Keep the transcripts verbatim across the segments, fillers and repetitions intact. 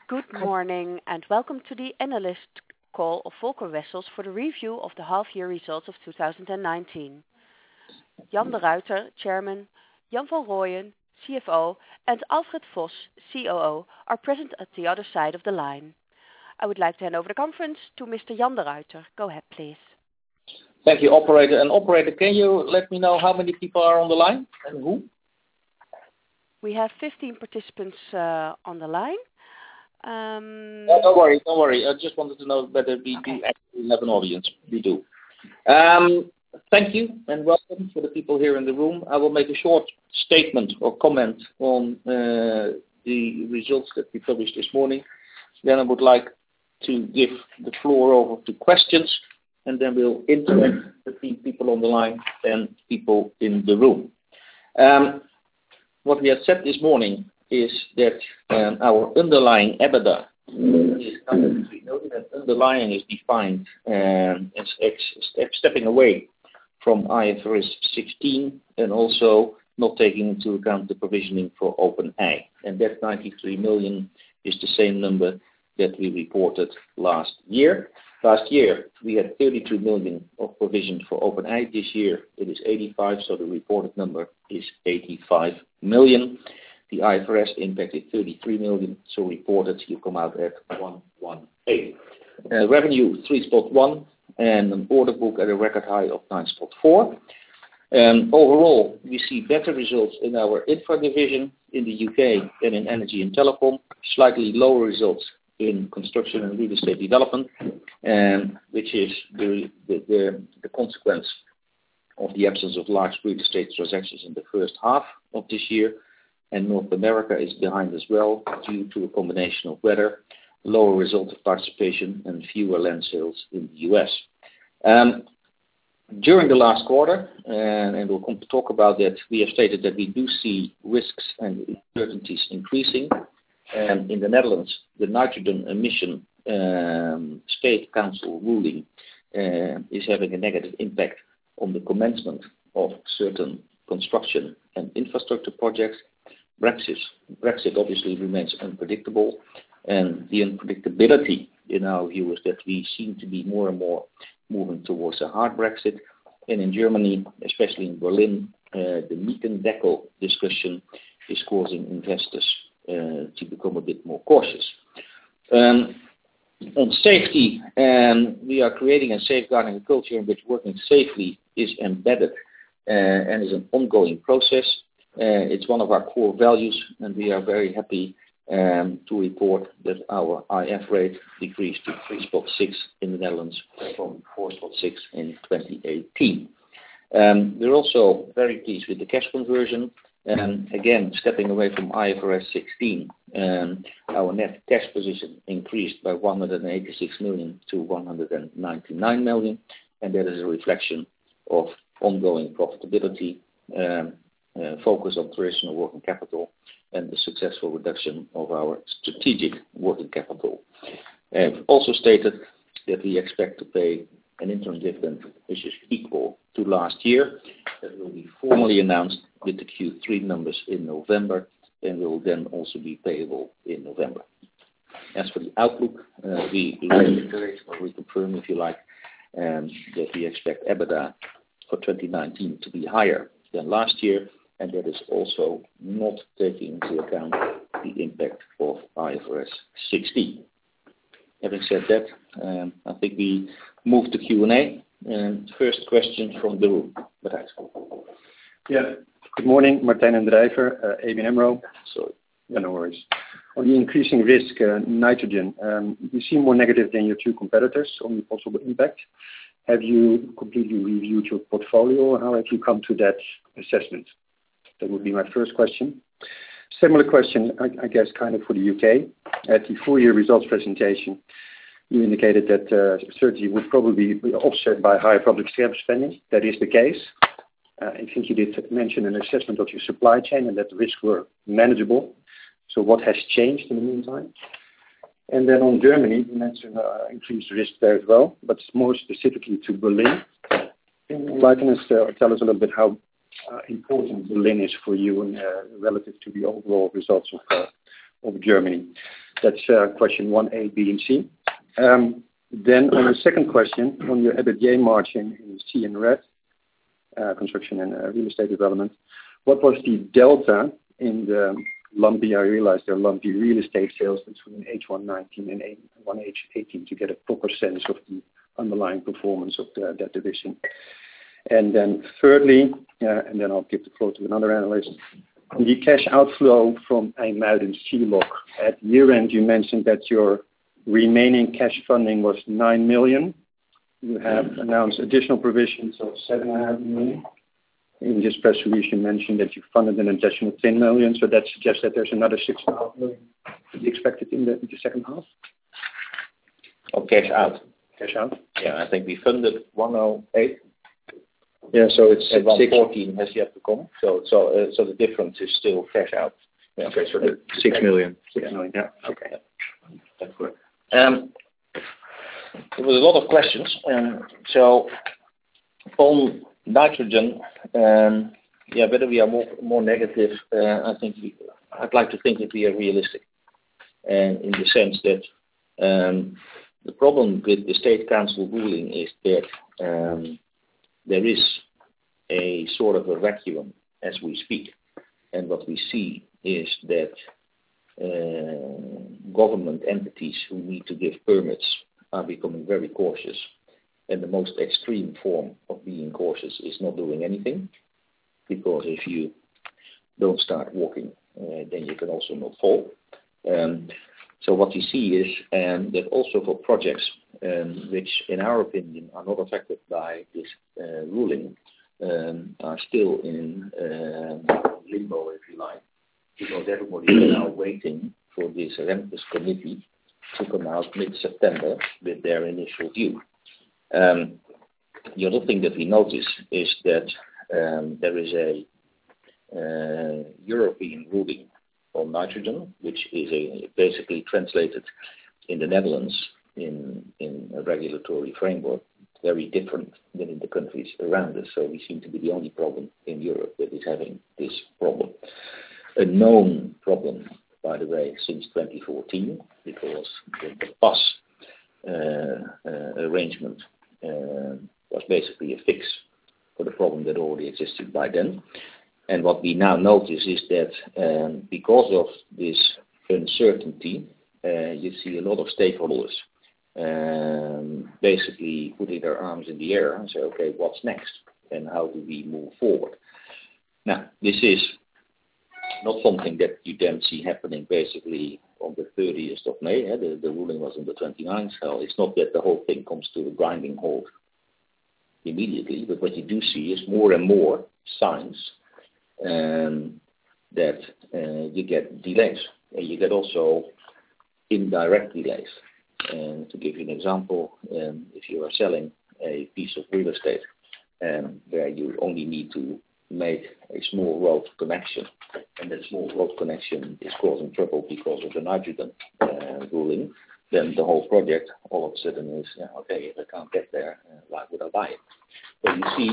Good morning, and welcome to the analyst call of Volker Wessels for the review of the half-year results of two thousand nineteen. Jan de Ruiter, Chairman, Jan van Rooyen, C F O, and Alfred Vos, C O O, are present at the other side of the line. I would like to hand over the conference to Mister Jan de Ruiter. Go ahead, please. Thank you, operator. And operator, can you let me know how many people are on the line and who? We have fifteen participants uh, on the line. Um, oh, don't worry, don't worry. I just wanted to know whether we okay. do actually have an audience. We do. Um, thank you and welcome for the people here in the room. I will make a short statement or comment on uh, the results that we published this morning. Then I would like to give the floor over to questions, and then we'll interact between people on the line and people in the room. Um, what we have said this morning is that um, our underlying EBITDA is ninety-three million, and underlying is defined um, as ex- stepping away from I F R S sixteen and also not taking into account the provisioning for OpenAI. And that ninety-three million is the same number that we reported last year. Last year, we had thirty-two million of provision for OpenAI. This year, it is eighty-five, so the reported number is eighty-five million. The I F R S impacted thirty-three million, so reported you come out at one hundred eighteen. Uh, revenue three point one and an order book at a record high of nine point four. Um, overall, we see better results in our infra division in the U K than in energy and telecom, slightly lower results in construction and real estate development, um, which is the, the, the, the consequence of the absence of large real estate transactions in the first half of this year. And North America is behind as well due to a combination of weather, lower result of participation, and fewer land sales in the U S. Um, during the last quarter, uh, and we'll come to talk about that, we have stated that we do see risks and uncertainties increasing. Um, in the Netherlands, the nitrogen emission um, state council ruling uh, is having a negative impact on the commencement of certain construction and infrastructure projects. Brexit, Brexit obviously remains unpredictable, and the unpredictability in our view is that we seem to be more and more moving towards a hard Brexit. And in Germany, especially in Berlin, uh, the Mietendeckel discussion is causing investors uh, to become a bit more cautious. Um, on safety, um, we are creating and safeguarding a culture in which working safely is embedded uh, and is an ongoing process. Uh, it's one of our core values, and we are very happy um, to report that our I F rate decreased to three point six in the Netherlands from four point six in twenty eighteen. Um, we're also very pleased with the cash conversion. Um, again, stepping away from I F R S sixteen, um, our net cash position increased by one hundred eighty-six million to one hundred ninety-nine million, and that is a reflection of ongoing profitability, um, uh, focus on traditional working capital, and the successful reduction of our strategic working capital. I've also stated that we expect to pay an interim dividend which is equal to last year. That will be formally announced with the Q three numbers in November, and will then also be payable in November. As for the outlook, uh, we reiterate or reconfirm, if you like, um, that we expect EBITDA for twenty nineteen to be higher than last year, and that is also not taking into account the impact of I F R S sixteen. Having said that, um, I think we move to Q and A. And first question from the room. Matthijs. Yeah. Good morning, Martijn and Drijver, uh, A B N AMRO. Sorry. Yeah, no worries. On the increasing risk, uh, nitrogen, um, you seem more negative than your two competitors on the possible impact. Have you completely reviewed your portfolio, or how have you come to that assessment? That would be my first question. Similar question, I, I guess, kind of for the U K. At the full year results presentation, you indicated that uh, certainty would probably be offset by higher public spending. That is the case. Uh, I think you did mention an assessment of your supply chain and that the risks were manageable. So what has changed in the meantime? And then on Germany, you mentioned uh, increased risk there as well, but more specifically to Berlin. Can you enlighten us, uh, tell us a little bit how uh, important Berlin is for you and uh, relative to the overall results of, uh, of Germany? That's uh, question one A, B, and C. Um, then on the second question, on your EBITDA margin in C and red, uh, construction and uh, real estate development, what was the delta in the lumpy, I realize there are lumpy real estate sales between H one nineteen and one H eighteen to get a proper sense of the underlying performance of the, that division. And then thirdly, uh, and then I'll give the floor to another analyst, the cash outflow from IJmuiden C-Log. At year end, you mentioned that your remaining cash funding was nine million. You have announced additional provisions of seven point five million. In this press release, you mentioned that you funded an additional ten million, so that suggests that there's another six point five million to be expected in the, in the second half? Oh, cash out. Cash out? Yeah, I think we funded one oh eight. Yeah, so it's and one fourteen has yet to come. So so uh, so the difference is still cash out. Yeah. Okay, so the six million. Six million. Yeah. Okay. Yeah. That's correct. Um, there was a lot of questions. Um, so on nitrogen, um, yeah, whether we are more more negative, uh, I think we, I'd like to think that we are realistic, and in the sense that um, the problem with the State Council ruling is that. Um, There is a sort of a vacuum as we speak, and what we see is that uh, government entities who need to give permits are becoming very cautious, and the most extreme form of being cautious is not doing anything, because if you don't start walking, uh, then you can also not fall. Um, so what we see is um, that also for projects Um, which in our opinion are not affected by this uh, ruling, um, are still in uh, limbo, if you like, because everybody is now waiting for this Remkes committee to come out mid-September with their initial view. Um, the other thing that we notice is that um, there is a uh, European ruling on nitrogen, which is a, basically translated in the Netherlands in in a regulatory framework very different than in the countries around us. So we seem to be the only problem in Europe that is having this problem. A known problem, by the way, since twenty fourteen, because the, the P A S uh, uh, arrangement uh, was basically a fix for the problem that already existed by then. And what we now notice is that um, because of this uncertainty, uh, you see a lot of stakeholders Um, basically putting their arms in the air and say, okay, what's next and how do we move forward? Now, this is not something that you then see happening basically on the thirtieth of May. Eh? The, the ruling was on the twenty-ninth, so it's not that the whole thing comes to a grinding halt immediately, but what you do see is more and more signs um, that uh, you get delays, and you get also indirect delays. And to give you an example, um, if you are selling a piece of real estate um, where you only need to make a small road connection, and that small road connection is causing trouble because of the nitrogen uh, ruling, then the whole project all of a sudden is, yeah, okay, if I can't get there, uh, why would I buy it? So you see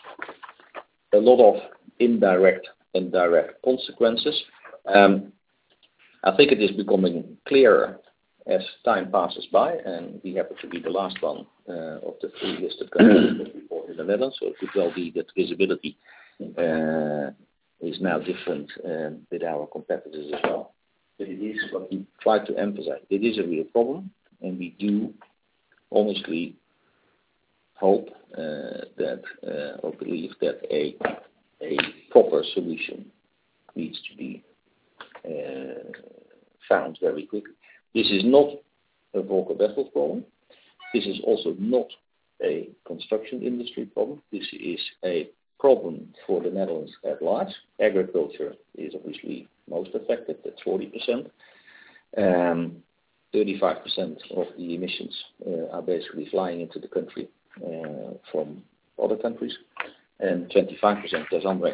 a lot of indirect and direct consequences. Um, I think it is becoming clearer as time passes by, and we happen to be the last one uh, of the three listed countries that report in the Netherlands, so it could well be that visibility uh, is now different uh, with our competitors as well. But it is what we try to emphasize. It is a real problem, and we do honestly hope uh, that, uh, or believe that a, a proper solution needs to be uh, found very quickly. This is not a Volker Wessels problem. This is also not a construction industry problem. This is a problem for the Netherlands at large. Agriculture is obviously most affected, that's forty percent. Um, thirty-five percent of the emissions uh, are basically flying into the country uh, from other countries, and twenty-five percent does Ambre.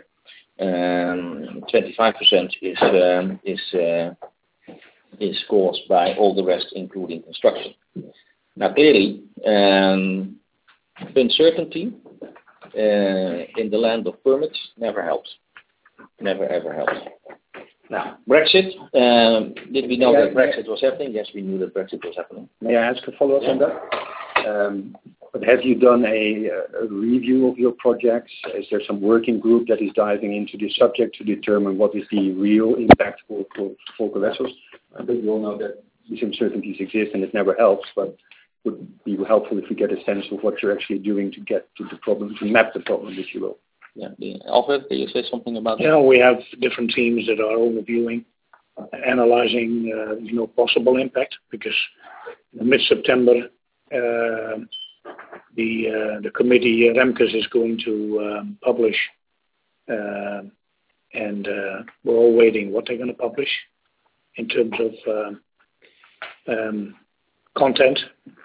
Um, twenty-five percent is um, is uh, is caused by all the rest, including construction. Now, clearly, um, uncertainty uh, in the land of permits never helps. Never ever helps. Now, Brexit. Um, did we know yeah, that Brexit was happening? Yes, we knew that Brexit was happening. May I ask a follow-up yeah. on that? Um, but have you done a, a review of your projects? Is there some working group that is diving into the subject to determine what is the real impact for, for Volker Wessels? I think we all know that these uncertainties exist and it never helps, but it would be helpful if we get a sense of what you're actually doing to get to the problem, to map the problem, if you will. Yeah, Alfred, can you say something about that? Yeah, we have different teams that are overviewing, uh, analyzing, uh, you know, possible impact. Because in mid-September, uh, the uh, the committee uh, Remkes is going to um, publish, uh, and uh, we're all waiting what they're going to publish in terms of uh, um, content.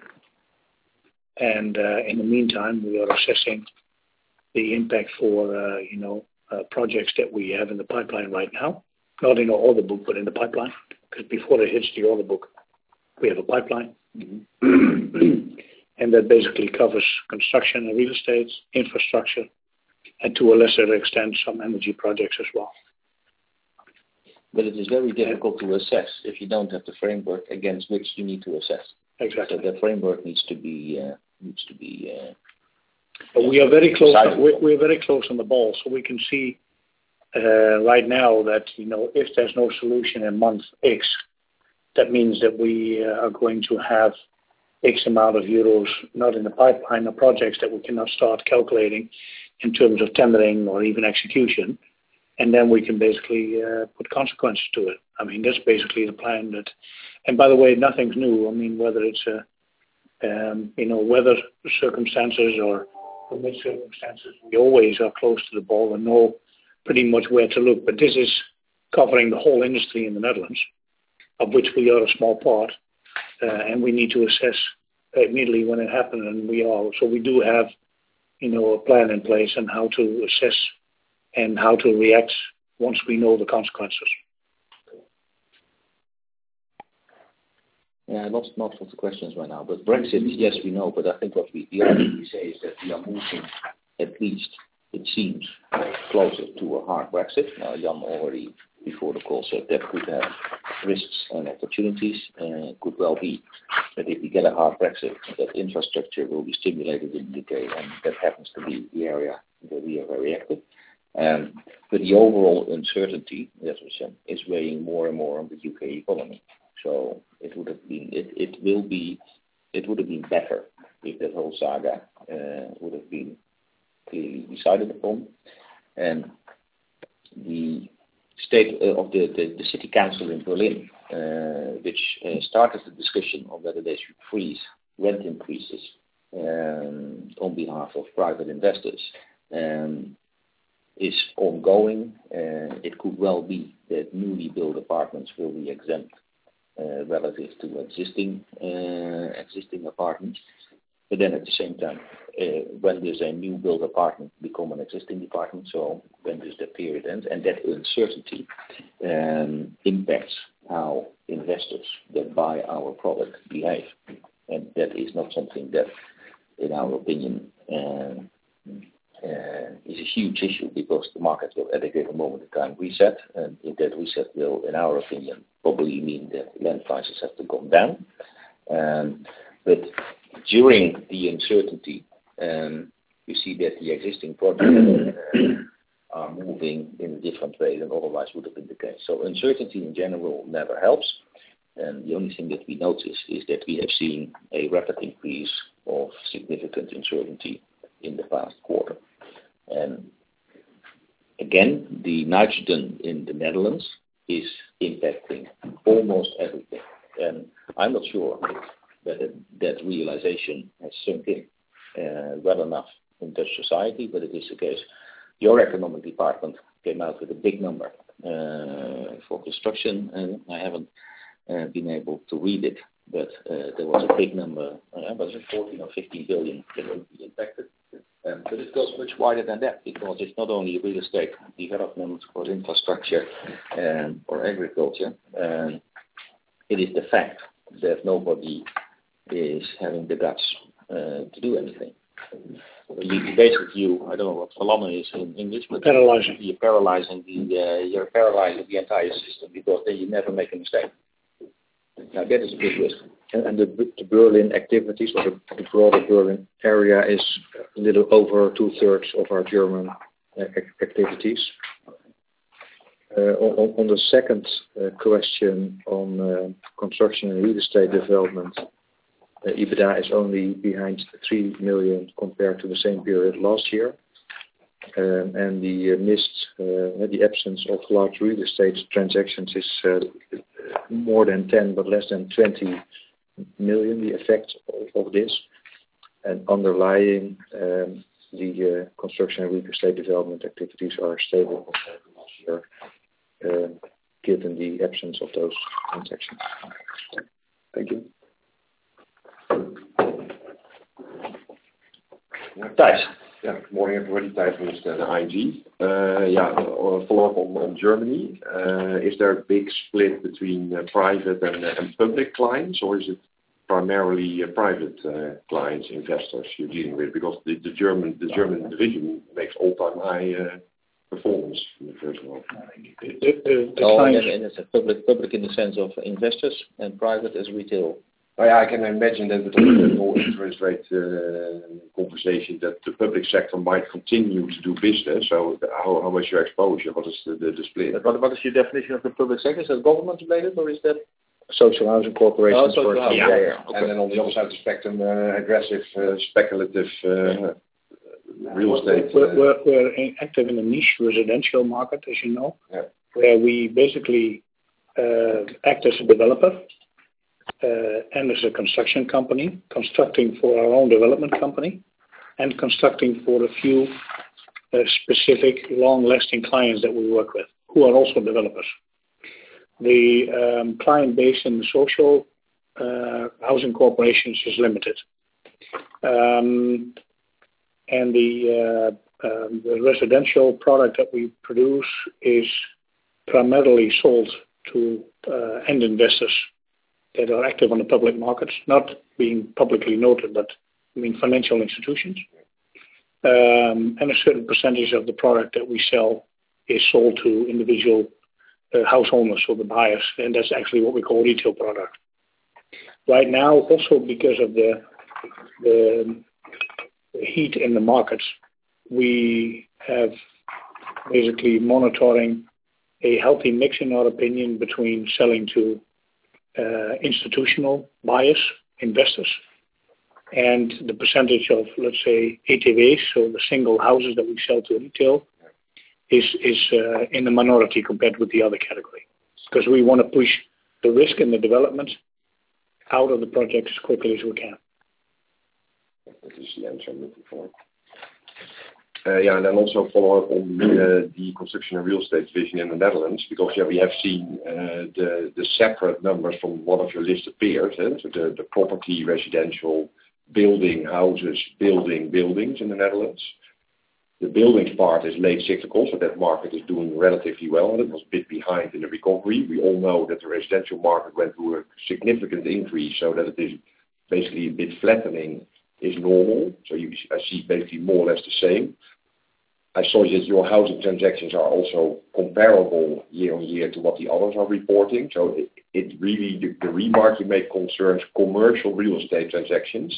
And uh, in the meantime, we are assessing the impact for, uh, you know, uh, projects that we have in the pipeline right now. Not in our order book, but in the pipeline. Because before it hits the order book, we have a pipeline. Mm-hmm. And that basically covers construction and real estate, infrastructure, and to a lesser extent, some energy projects as well. But it is very difficult to assess if you don't have the framework against which you need to assess. Exactly. So that framework needs to be uh, needs to be. Uh, But we are very close. We, we are very close on the ball, so we can see uh, right now that, you know, if there's no solution in month X, that means that we uh, are going to have X amount of euros not in the pipeline of projects that we cannot start calculating in terms of tendering or even execution, and then we can basically uh, put consequences to it. I mean, that's basically the plan. That, and by the way, nothing's new. I mean, whether it's a um, you know weather circumstances or permit circumstances, we always are close to the ball and know pretty much where to look. But this is covering the whole industry in the Netherlands, of which we are a small part, uh, and we need to assess immediately when it happens, and we are. So we do have, you know, a plan in place on how to assess and how to react once we know the consequences. Yeah, I lost most of the questions right now. But Brexit, yes, we know. But I think what we the other thing we say is that we are moving, at least it seems, closer to a hard Brexit. Now, Jan already before the call said that could have risks and opportunities. Uh, could well be that if we get a hard Brexit, that infrastructure will be stimulated in the U K, and that happens to be the area that we are very active. Um, but the overall uncertainty, as we said, is weighing more and more on the U K economy. So it would have been, it, it will be, it would have been better if that whole saga uh, would have been clearly decided upon. And the state uh, of the, the, the city council in Berlin, uh, which uh, started the discussion on whether they should freeze rent increases um, on behalf of private investors, um, is ongoing. Uh, it could well be that newly built apartments will be exempt uh, relative to existing uh, existing apartments. But then at the same time, uh, when does a new built apartment become an existing apartment? So when does that period end? And that uncertainty um, impacts how investors that buy our product behave. And that is not something that, in our opinion, uh, uh, is a huge issue, because the market will at a given moment in time reset. And if that reset will, in our opinion, probably mean that land prices have to come down. Um, but during the uncertainty, um, you see that the existing projects uh, are moving in a different way than otherwise would have been the case. So uncertainty in general never helps. And the only thing that we notice is that we have seen a rapid increase of significant uncertainty in the past quarter. And again, the nitrogen in the Netherlands is impacting almost everything. And I'm not sure that it, that realization has sunk in uh, well enough in Dutch society, but it is the case. Your economic department came out with a big number uh, for construction, and I haven't uh, been able to read it, but uh, there was a big number, uh, was it fourteen or fifteen billion that will be impacted. Um, but it goes much wider than that, because it's not only real estate development or infrastructure um, or agriculture. Um, it is the fact that nobody is having the guts uh, to do anything. the, the basic view, I don't know what verlammen is in English, but paralyzing. You're paralyzing the uh, you're paralyzing the entire system because then you never make a mistake. Now that is a big risk. And, and the, the Berlin activities, or the, the broader Berlin area, is a little over two thirds of our German uh, activities. Uh, on, on the second uh, question on uh, construction and real estate development, uh, EBITDA is only behind three million compared to the same period last year. Um, and the uh, missed, uh, the absence of large real estate transactions is uh, more than ten, but less than twenty million, the effect of, of this. And underlying, um, the uh, construction and real estate development activities are stable compared to last year. Uh, given the absence of those transactions. Thank you. Thijs. Yeah, good morning everybody. Thijs from the I N G. Uh, yeah, a follow-up on, on Germany. Uh, is there a big split between uh, private and, uh, and public clients, or is it primarily uh, private uh, clients, investors you're dealing with? Because the, the German the German division makes all-time high uh, performance in the first half. The, the, the oh, and, and it's a public, public in the sense of investors and private as retail. Oh, yeah, I can imagine that with the whole interest rate uh, conversation that the public sector might continue to do business. So the, how, how much your exposure? What is the, the, the split? But what, what is your definition of the public sector? Is that government related or is that social housing corporations? Oh, social housing. Yeah, yeah, yeah. yeah. Okay. And then on the other side of the spectrum, uh, aggressive, uh, speculative uh, real estate. We're, we're, we're active in the niche residential market, as you know, yeah. where we basically uh, act as a developer uh, and as a construction company, constructing for our own development company and constructing for a few uh, specific long-lasting clients that we work with, who are also developers. The um, client base in the social uh, housing corporations is limited. Um, And the, uh, uh, the residential product that we produce is primarily sold to uh, end investors that are active on the public markets, not being publicly noted, but I mean financial institutions. Um, and a certain percentage of the product that we sell is sold to individual uh, house owners or the buyers, and that's actually what we call retail product. Right now, also because of the the heat in the markets, we have basically monitoring a healthy mix, in our opinion, between selling to uh, institutional buyers, investors, and the percentage of, let's say, A T Vs, so the single houses that we sell to retail, is is uh, in the minority compared with the other category, because we want to push the risk in the development out of the project as quickly as we can. That is the answer I'm looking for. Uh, yeah, and then also follow up on uh, the construction and real estate division in the Netherlands, because yeah, we have seen uh, the the separate numbers from one of your listed peers, eh? So the, the property, residential, building houses, building buildings in the Netherlands. The buildings part is late cyclical, so that market is doing relatively well, and it was a bit behind in the recovery. We all know that the residential market went through a significant increase, so that it is basically a bit flattening is normal. So you, I see basically more or less the same. I saw that your housing transactions are also comparable year on year to what the others are reporting. So it, it really, the, the remark you make concerns commercial real estate transactions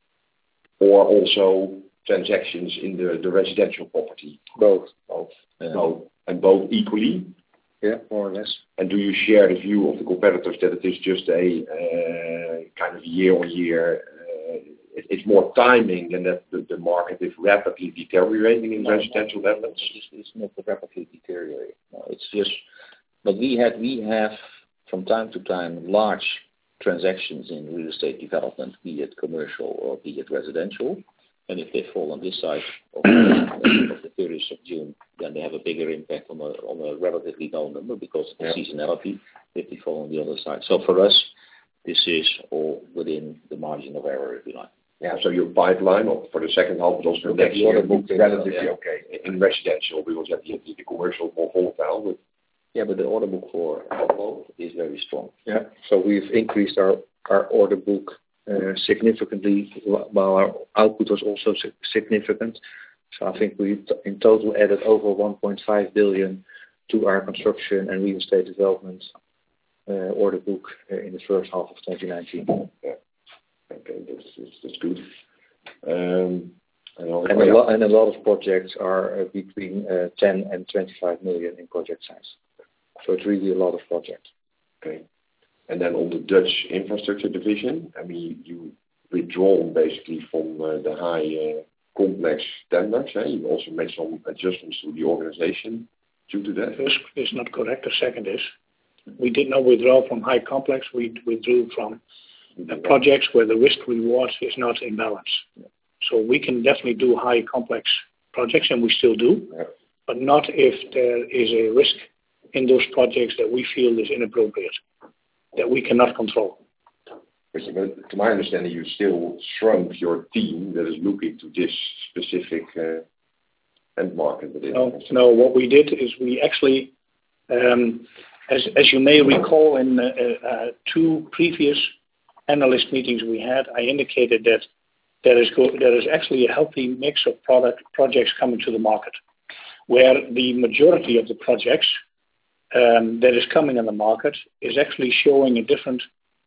or also transactions in the, the residential property. Both. Both. Uh, both. And both equally? Yeah, more or less. And do you share the view of the competitors that it is just a uh, kind of year on year it's more timing than that the, the market is rapidly deteriorating in no, residential no, Netherlands? It's, it's not rapidly deteriorating. No, it's just, but we had we have from time to time large transactions in real estate development, be it commercial or be it residential. And if they fall on this side of, of the thirtieth of June, then they have a bigger impact on a on a relatively low number because of the yeah. seasonality. If they fall on the other side, so for us, this is all within the margin of error, if you like. Yeah, so your pipeline for the second half, but also next year, book is relatively yeah. okay. In residential, because at the, the commercial more volatile. But yeah, but the order book for Allo is very strong. Yeah, so we've increased our, our order book uh, significantly, while our output was also significant. So I think we in total added over one point five billion to our construction and real estate development uh, order book uh, in the first half of twenty nineteen. Yeah. Okay, that's that's, that's good. Um, and, also, and, a lot, and a lot of projects are uh, between uh, ten and twenty-five million in project size. So it's really a lot of projects. Okay. And then on the Dutch infrastructure division, I mean, you withdrawn basically from uh, the high uh, complex tenders. Eh? You also made some adjustments to the organization due to that. First is not correct. The second is we did not withdraw from high complex. We withdrew from uh, projects where the risk reward is not in balance. Yeah. So we can definitely do high complex projects, and we still do, yeah. but not if there is a risk in those projects that we feel is inappropriate, that we cannot control. But to my understanding, you still shrunk your team that is looking to this specific uh, end market. No, no, what we did is we actually, um, as, as you may recall in uh, uh, two previous analyst meetings we had, I indicated that there is, go- there is actually a healthy mix of product projects coming to the market, where the majority of the projects Um, that is coming on the market is actually showing a different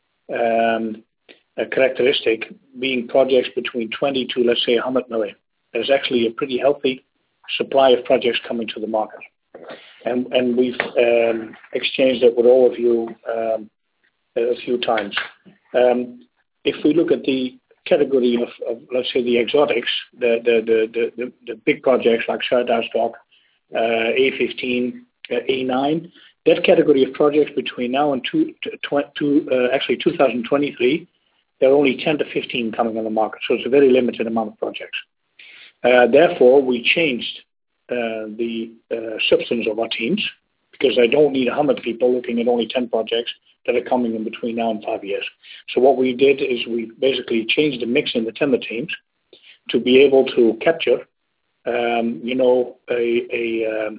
um, a characteristic, being projects between twenty to, let's say, one hundred million. There's actually a pretty healthy supply of projects coming to the market. And, and we've um, exchanged that with all of you um, a few times. Um, if we look at the category of, of let's say, the exotics, the, the, the, the, the, the big projects like Zuiduitstock, uh, A fifteen, Uh, A nine, that category of projects between now and two, tw- two, uh, actually two thousand twenty-three, there are only ten to fifteen coming on the market, so it's a very limited amount of projects. Uh, therefore, we changed uh, the uh, substance of our teams, because I don't need one hundred people looking at only ten projects that are coming in between now and five years. So what we did is we basically changed the mix in the tender teams to be able to capture, um, you know, a, a um,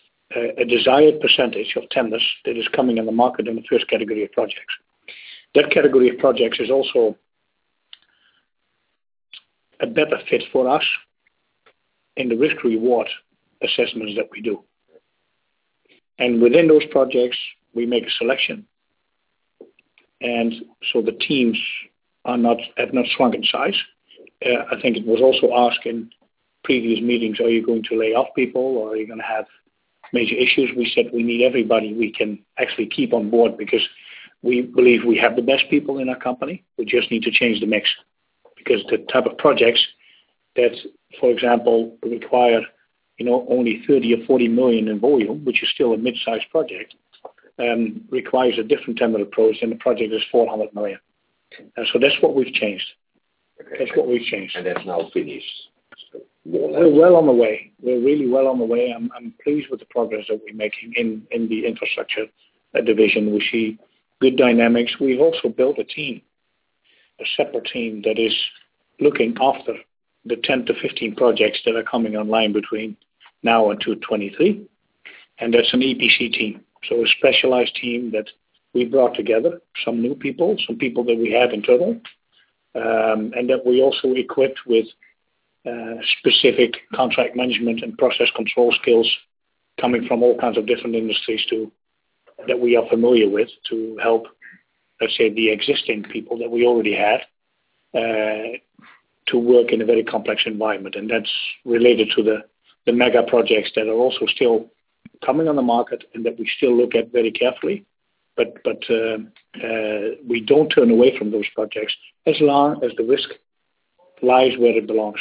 a desired percentage of tenders that is coming in the market in the first category of projects. That category of projects is also a better fit for us in the risk-reward assessments that we do. And within those projects, we make a selection. And so the teams are not have not shrunk in size. Uh, I think it was also asked in previous meetings, are you going to lay off people, or are you going to have major issues? We said we need everybody we can actually keep on board, because we believe we have the best people in our company. We just need to change the mix, because the type of projects that, for example, require, you know, only thirty or forty million in volume, which is still a mid-sized project, um, requires a different tender approach than the project is four hundred million. And so that's what we've changed. Okay. That's what we've changed. And that's now finished. We're well on the way. We're really well on the way. I'm, I'm pleased with the progress that we're making in, in the infrastructure uh, division. We see good dynamics. We've also built a team, a separate team that is looking after the ten to fifteen projects that are coming online between now and two thousand twenty-three. And that's an E P C team. So a specialized team that we brought together, some new people, some people that we had internal, um, and that we also equipped with Uh, specific contract management and process control skills coming from all kinds of different industries to, that we are familiar with, to help, let's say, the existing people that we already had uh, to work in a very complex environment. And that's related to the, the mega projects that are also still coming on the market and that we still look at very carefully. But, but uh, uh, we don't turn away from those projects as long as the risk lies where it belongs.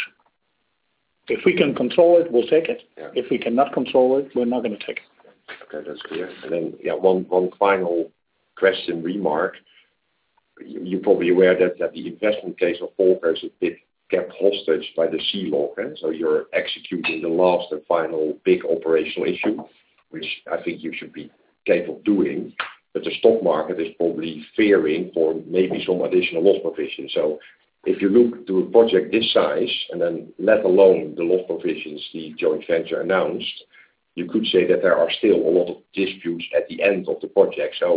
If we can control it, we'll take it. Yeah. If we cannot control it, we're not going to take it. Okay, that's clear. And then, yeah, one, one final question, remark. You, you're probably aware that, that the investment case of Volker is a bit kept hostage by the sea log. Eh? So you're executing the last and final big operational issue, which I think you should be capable of doing. But the stock market is probably fearing for maybe some additional loss provision. So if you look to a project this size, and then let alone the loss provisions the joint venture announced, you could say that there are still a lot of disputes at the end of the project. So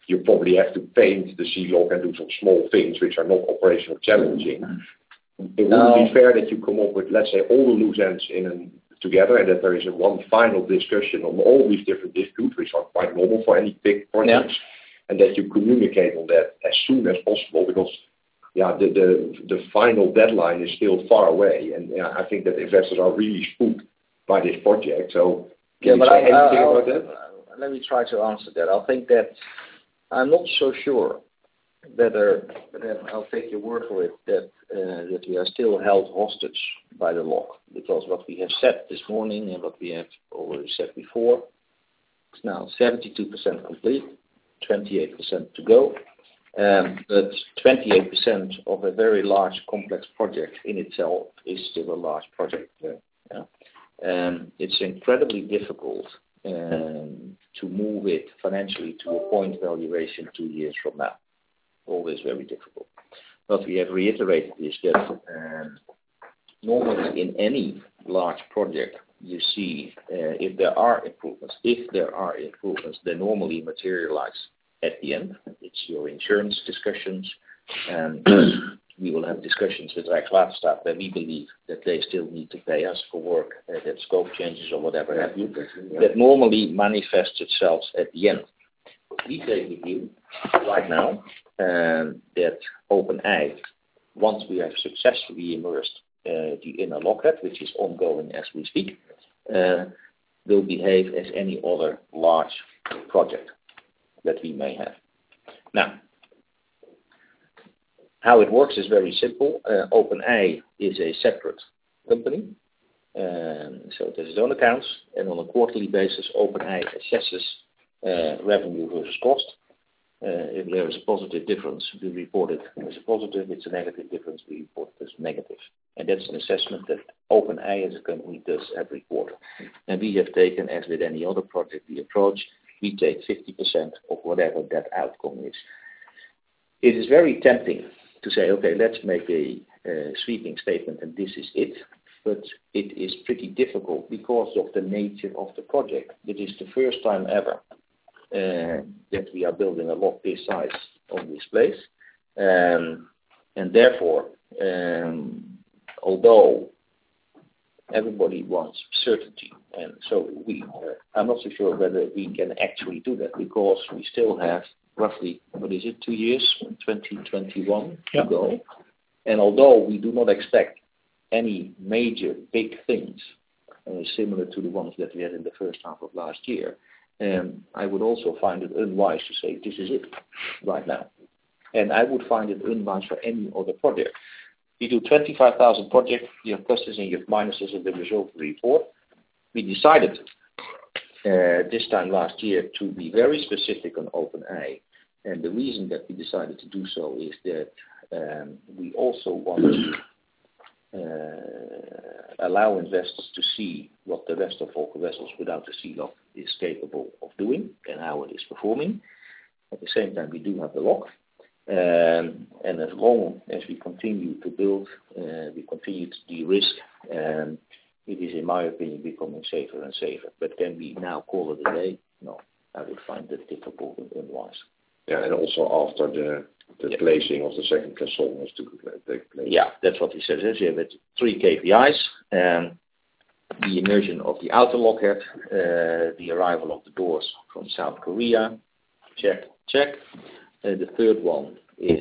you probably have to paint the sea lock and do some small things which are not operational challenging. It wouldn't No. be fair that you come up with, let's say, all the loose ends in an, together, and that there is a one final discussion on all these different disputes, which are quite normal for any big projects, yeah. and that you communicate on that as soon as possible, because yeah, the, the the final deadline is still far away, and yeah, I think that investors are really spooked by this project. So, can yeah, you but say I, anything I, about that? Uh, let me try to answer that. I think that I'm not so sure whether, but then I'll take your word for it, that uh, that we are still held hostage by the lock, because what we have said this morning and what we have already said before, it's now seventy-two percent complete, twenty-eight percent to go. Um, but twenty-eight percent of a very large complex project in itself is still a large project. Yeah. Yeah. Um, it's incredibly difficult um, to move it financially to a point valuation two years from now. Always very difficult. What we have reiterated is that um, normally in any large project you see uh, if there are improvements, if there are improvements, they normally materialize at the end. It's your insurance discussions. And we will have discussions with Rijkswaterstaat where we believe that they still need to pay us for work, uh, that scope changes or whatever have you. Yeah. That normally manifests itself at the end. We take with you right now um, that OpenEye, once we have successfully immersed uh, the inner lockhead, which is ongoing as we speak, uh, will behave as any other large project that we may have. Now, how it works is very simple. Uh, OpenEye is a separate company, um, so it has its own accounts, and on a quarterly basis, OpenEye assesses uh, revenue versus cost. Uh, if there is a positive difference, we report it as a positive. If it's a negative difference, we report it as negative. And that's an assessment that OpenEye as a company does every quarter. And we have taken, as with any other project we approach, we take fifty percent of whatever that outcome is. It is very tempting to say, okay, let's make a uh, sweeping statement and this is it. But it is pretty difficult because of the nature of the project. It is the first time ever uh, that we are building a lock this size on this place. Um, and therefore, um, although everybody wants certainty, and so we, uh, I'm not so sure whether we can actually do that, because we still have roughly, what is it, two years, twenty twenty-one yeah. to go. And although we do not expect any major big things uh, similar to the ones that we had in the first half of last year, um, I would also find it unwise to say this is it right now. And I would find it unwise for any other project. We do twenty-five thousand projects, you have pluses and you have minuses in the result report. We decided uh, this time last year to be very specific on OpenEye. And the reason that we decided to do so is that um, we also want to uh, allow investors to see what the rest of Volker Wessels without the sea lock is capable of doing and how it is performing. At the same time, we do have the lock. Um, and as long as we continue to build, uh, we continue to de-risk, um, it is, in my opinion, becoming safer and safer. But can we now call it a day? No, I would find that difficult and unwise. Yeah, and also after the the yeah. placing of the second caisson has to take place. Yeah, that's what he says. You have three K P Is. Um, the immersion of the outer lockhead, uh, the arrival of the doors from South Korea, check, check. Uh, the third one is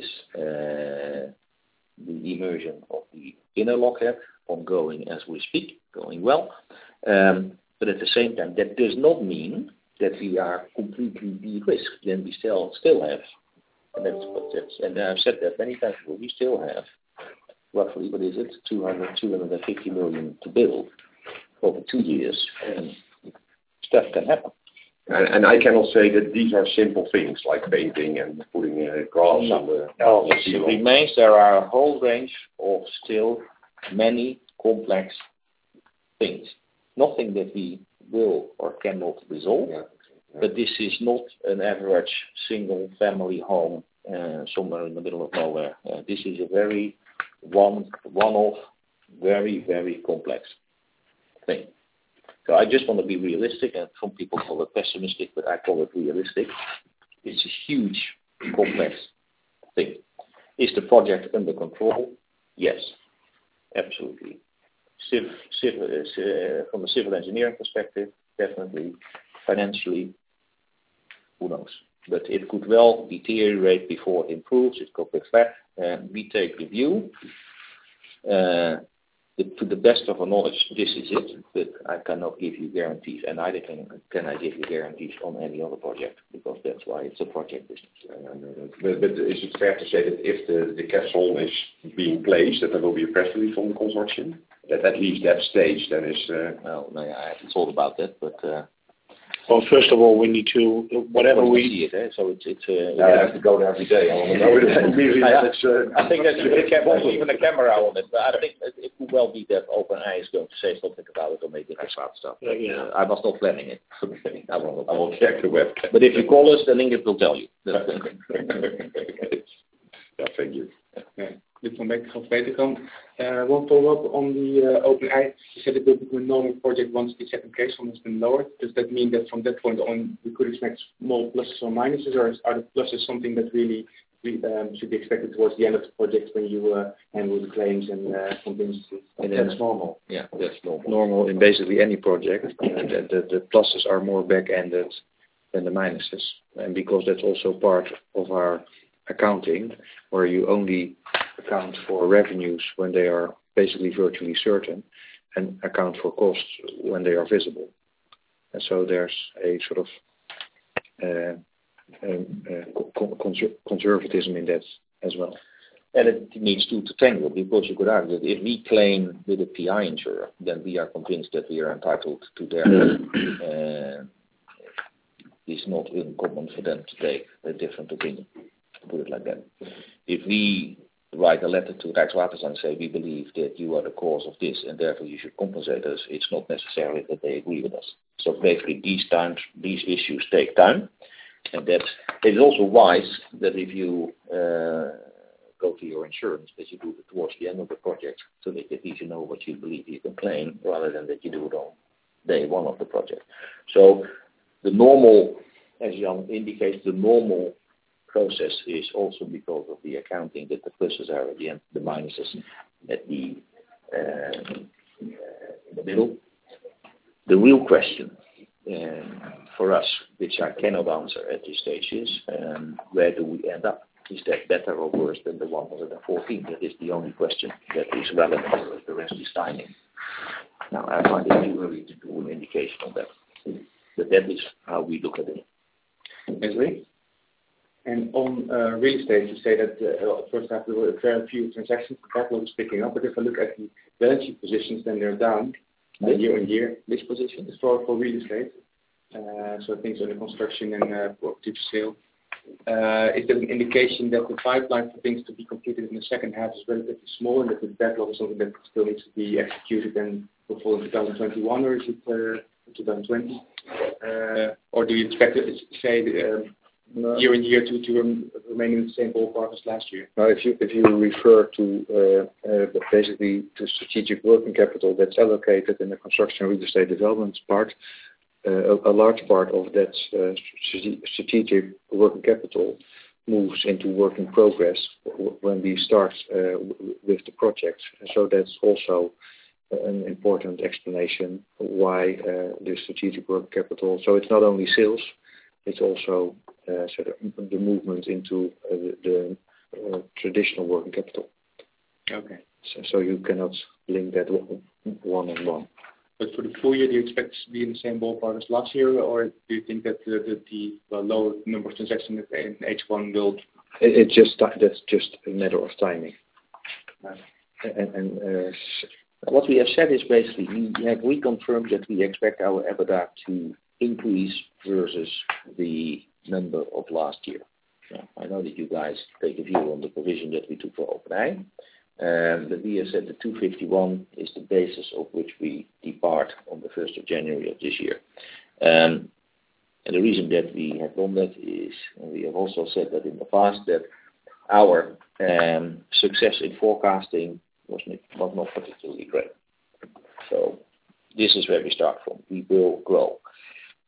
uh, the immersion of the inner lockhead, ongoing as we speak, going well. Um, but at the same time, that does not mean that we are completely de-risked. Then we still still have, and that's what that's, and I've said that many times before, we still have roughly, what is it, two hundred, two hundred fifty million to build over two years, and stuff can happen. And, and I cannot say that these are simple things like painting and putting uh, grass no. on the. No, it remains there are a whole range of still many complex things. Nothing that we will or cannot resolve, yeah. Yeah. But this is not an average single family home uh, somewhere in the middle of nowhere. Uh, this is a very one one-off, very very complex thing. So I just want to be realistic, and some people call it pessimistic, but I call it realistic. it's a huge, complex thing. Is the project under control? Yes, absolutely. Civ, civ, uh, from a civil engineering perspective, definitely. Financially, who knows? But it could well deteriorate before it improves. It could be flat. And we take the view. Uh, the, to the best of our knowledge, this is it. But I cannot give you guarantees, and neither can, can I give you guarantees on any other project, because that's why it's a project business. Uh, but, but is it fair to say that if the, the capsule is being placed, that there will be a press release from the consortium? That at least that stage then is... Uh, well, no, I haven't thought about that, but... Uh, Well, first of all, we need to, whatever we... see it, eh? So it's... it's uh, yeah, I have to go there every day. I want to know it immediately. I, it's, uh, I think there's even a, camera, even a camera on it. But I think it, it could well be that OpenAI is going to say something about it or maybe that's about stuff. Yeah, yeah. Uh, I was not planning it. I will not. I will check the webcam. But if you call us, then Ingrid will tell you. Yeah, thank you. Yeah. Dit van Beck van Peterkamp. Uh, one follow-up on the uh, OpenAI. You said it will become a normal project once the second caseline has been lowered. Does that mean that from that point on we could expect small pluses or minuses, or are the pluses something that really um, should be expected towards the end of the project when you uh, handle the claims and uh, contingencies? And that's normal. Yeah, that's normal. Normal in basically any project. Uh, the, the, the pluses are more back-ended than the minuses, and because that's also part of our accounting, where you only account for revenues when they are basically virtually certain and account for costs when they are visible. And so there's a sort of uh, um, uh, con- conservatism in that as well. And it needs two to tango, because you could argue that if we claim with a P I insurer, then we are convinced that we are entitled to their uh, it's not uncommon for them to take a different opinion, to put it like that. If we write a letter to Rijkswaterstaat and say we believe that you are the cause of this and therefore you should compensate us, it's not necessarily that they agree with us. So basically these times, these issues take time, and that it is also wise that if you uh, go to your insurance, that you do it towards the end of the project, so that at least you know what you believe you can claim, rather than that you do it on day one of the project. So the normal, as Jan indicates, the normal process is also because of the accounting that the pluses are at the end, the minuses at the uh, in the middle. The real question um, for us, which I cannot answer at this stage, is um, where do we end up? Is that better or worse than the one hundred fourteen? That is the only question that is relevant. The rest is timing. Now, I find it too early to do an indication on that. But that is how we look at it. Yes, and on uh, real estate, you say that uh, first half there were very few transactions, the backlog is picking up, but if I look at the balance sheet positions, then they're down uh, year on year. This position is for, for real estate, uh, so things under construction and uh, property for sale. Uh, is that an indication that the pipeline for things to be completed in the second half is relatively small, and that the backlog is something that still needs to be executed and will fall in twenty twenty-one, or is it uh, twenty twenty? Uh, or do you expect it, say, um, No. year in year to, to rem- remain in the same ballpark as last year? Now, if you if you refer to uh, uh, basically to strategic working capital that's allocated in the construction and real estate development part, uh, a, a large part of that uh, strategic working capital moves into work in progress when we start uh, with the project. So that's also an important explanation why uh, the strategic working capital. So it's not only sales, it's also uh, sort of the movement into uh, the, the uh, traditional working capital. Okay. So, so you cannot link that one on one. But for the full year, do you expect to be in the same ballpark as last year, or do you think that the, the, the well, lower number of transactions in H one will? It, it just that's just a matter of timing. Right. And, and uh, what we have said is basically we have reconfirmed that we expect our EBITDA to increase versus the number of last year. Now, I know that you guys take a view on the provision that we took for OpenAI, um, but we have said the two fifty-one is the basis of which we depart on the first of January of this year. Um, and the reason that we have done that is, and we have also said that in the past, that our um, success in forecasting was not, was not particularly great. So this is where we start from. We will grow.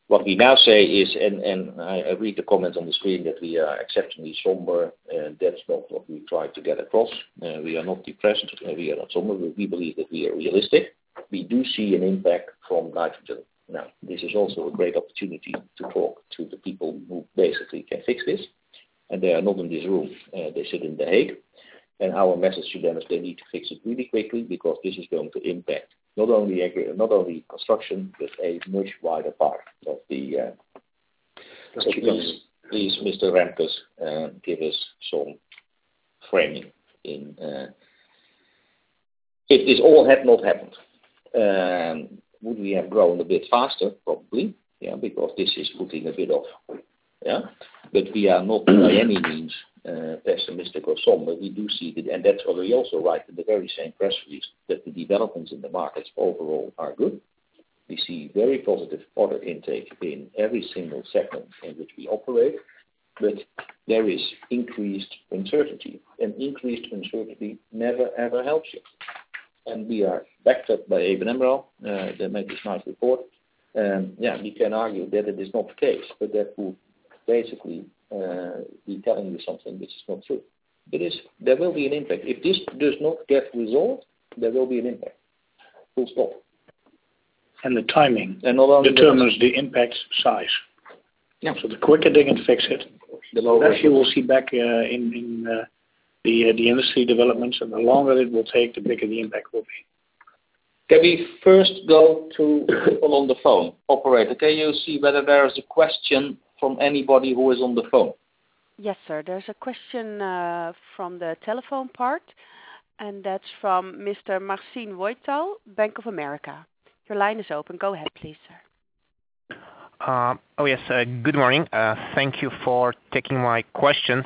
What we now say is, and, and I, I read the comments on the screen, that we are exceptionally somber. Uh, that's not what we try to get across. Uh, we are not depressed. Uh, we are not somber. We believe that we are realistic. We do see an impact from nitrogen. Now, this is also a great opportunity to talk to the people who basically can fix this. And they are not in this room. Uh, they sit in The Hague. And our message to them is they need to fix it really quickly, because this is going to impact not only agri- not only construction, but a much wider part of the. Uh, so please, please, Mister Remkes, uh, give us some framing in. Uh, if this all had not happened, um, would we have grown a bit faster? Probably, yeah, because this is putting a bit of, yeah. But we are not by any means uh, pessimistic or somber. We do see that, and that's what we also write in the very same press release, that the developments in the markets overall are good. We see very positive order intake in every single segment in which we operate, but there is increased uncertainty, and increased uncertainty never ever helps you. And we are backed up by A B N AMRO. Uh, they made this nice report. Um, yeah, we can argue that it is not the case, but that would basically uh, be telling you something which is not true. It is. There will be an impact. If this does not get resolved, there will be an impact. Full stop. And the timing and not only determines the impact size. Yeah. So the quicker they can fix it, the lower less you will see back uh, in, in uh, the uh, the industry developments, and the longer it will take, the bigger the impact will be. Can we first go to people on the phone? Operator, can you see whether there is a question from anybody who is on the phone? Yes, sir. There's a question uh, from the telephone part, and that's from Mister Marcin Wojtal, Bank of America. Your line is open. Go ahead, please, sir. Uh, oh, yes. Uh, good morning. Uh, thank you for taking my questions.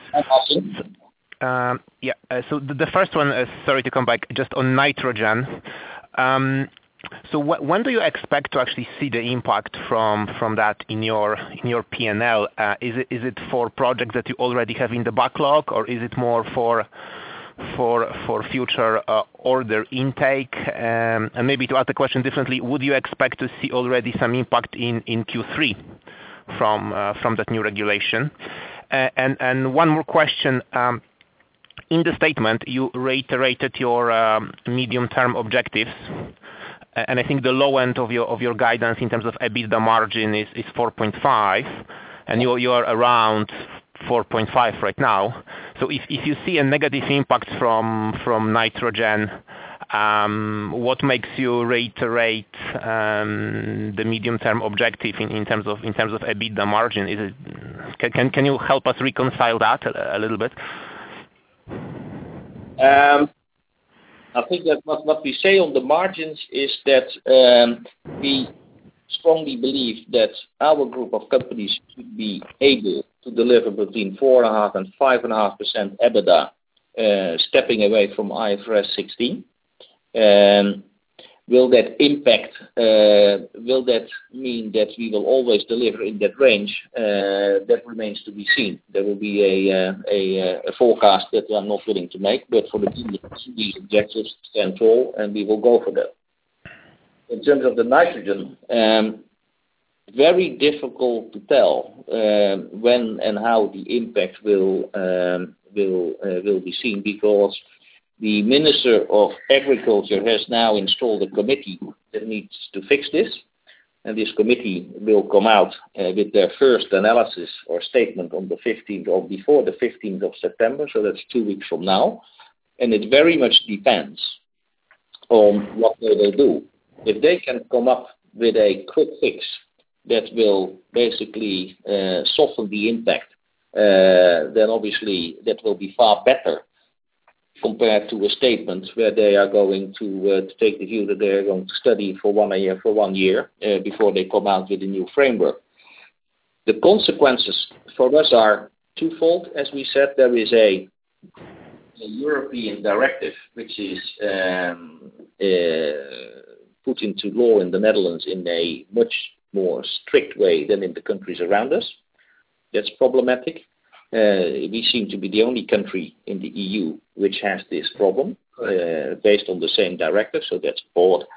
Um, yeah, uh, so the, the first one, uh, sorry to come back, just on nitrogen. Um, so wh- when do you expect to actually see the impact from from that in your in your P and L? Uh, is it is it for projects that you already have in the backlog, or is it more for for for future uh, order intake? Um, and maybe to ask the question differently, would you expect to see already some impact in, in Q three from uh, from that new regulation? Uh, and and one more question. Um, In the statement, you reiterated your um, medium-term objectives, and I think the low end of your of your guidance in terms of EBITDA margin is, is four point five, and you you are around four point five right now. So if, if you see a negative impact from from nitrogen, um, what makes you reiterate um, the medium-term objective in, in terms of in terms of EBITDA margin? Is it can can, can you help us reconcile that a, a little bit? Um, I think that what, what we say on the margins is that um, we strongly believe that our group of companies should be able to deliver between four point five and five point five percent EBITDA, uh, stepping away from I F R S sixteen. Um, will that impact, uh, will that mean that we will always deliver in that range? Uh, that remains to be seen. There will be a, uh, a, a forecast that I'm not willing to make, but for the team, these objectives stand tall, and we will go for that. In terms of the nitrogen, um, very difficult to tell um, when and how the impact will um, will uh, will be seen, because the Minister of Agriculture has now installed a committee that needs to fix this, and this committee will come out uh, with their first analysis or statement on the fifteenth or before the fifteenth of September, so that's two weeks from now, and it very much depends on what they will do. If they can come up with a quick fix that will basically uh, soften the impact, uh, then obviously that will be far better compared to a statement where they are going to, uh, to take the view that they are going to study for one year for one year uh, before they come out with a new framework. The consequences for us are twofold. As we said, there is a, a European directive which is um, uh, put into law in the Netherlands in a much more strict way than in the countries around us. That's problematic. Uh, we seem to be the only country in the E U which has this problem uh, based on the same directive, so that's broad.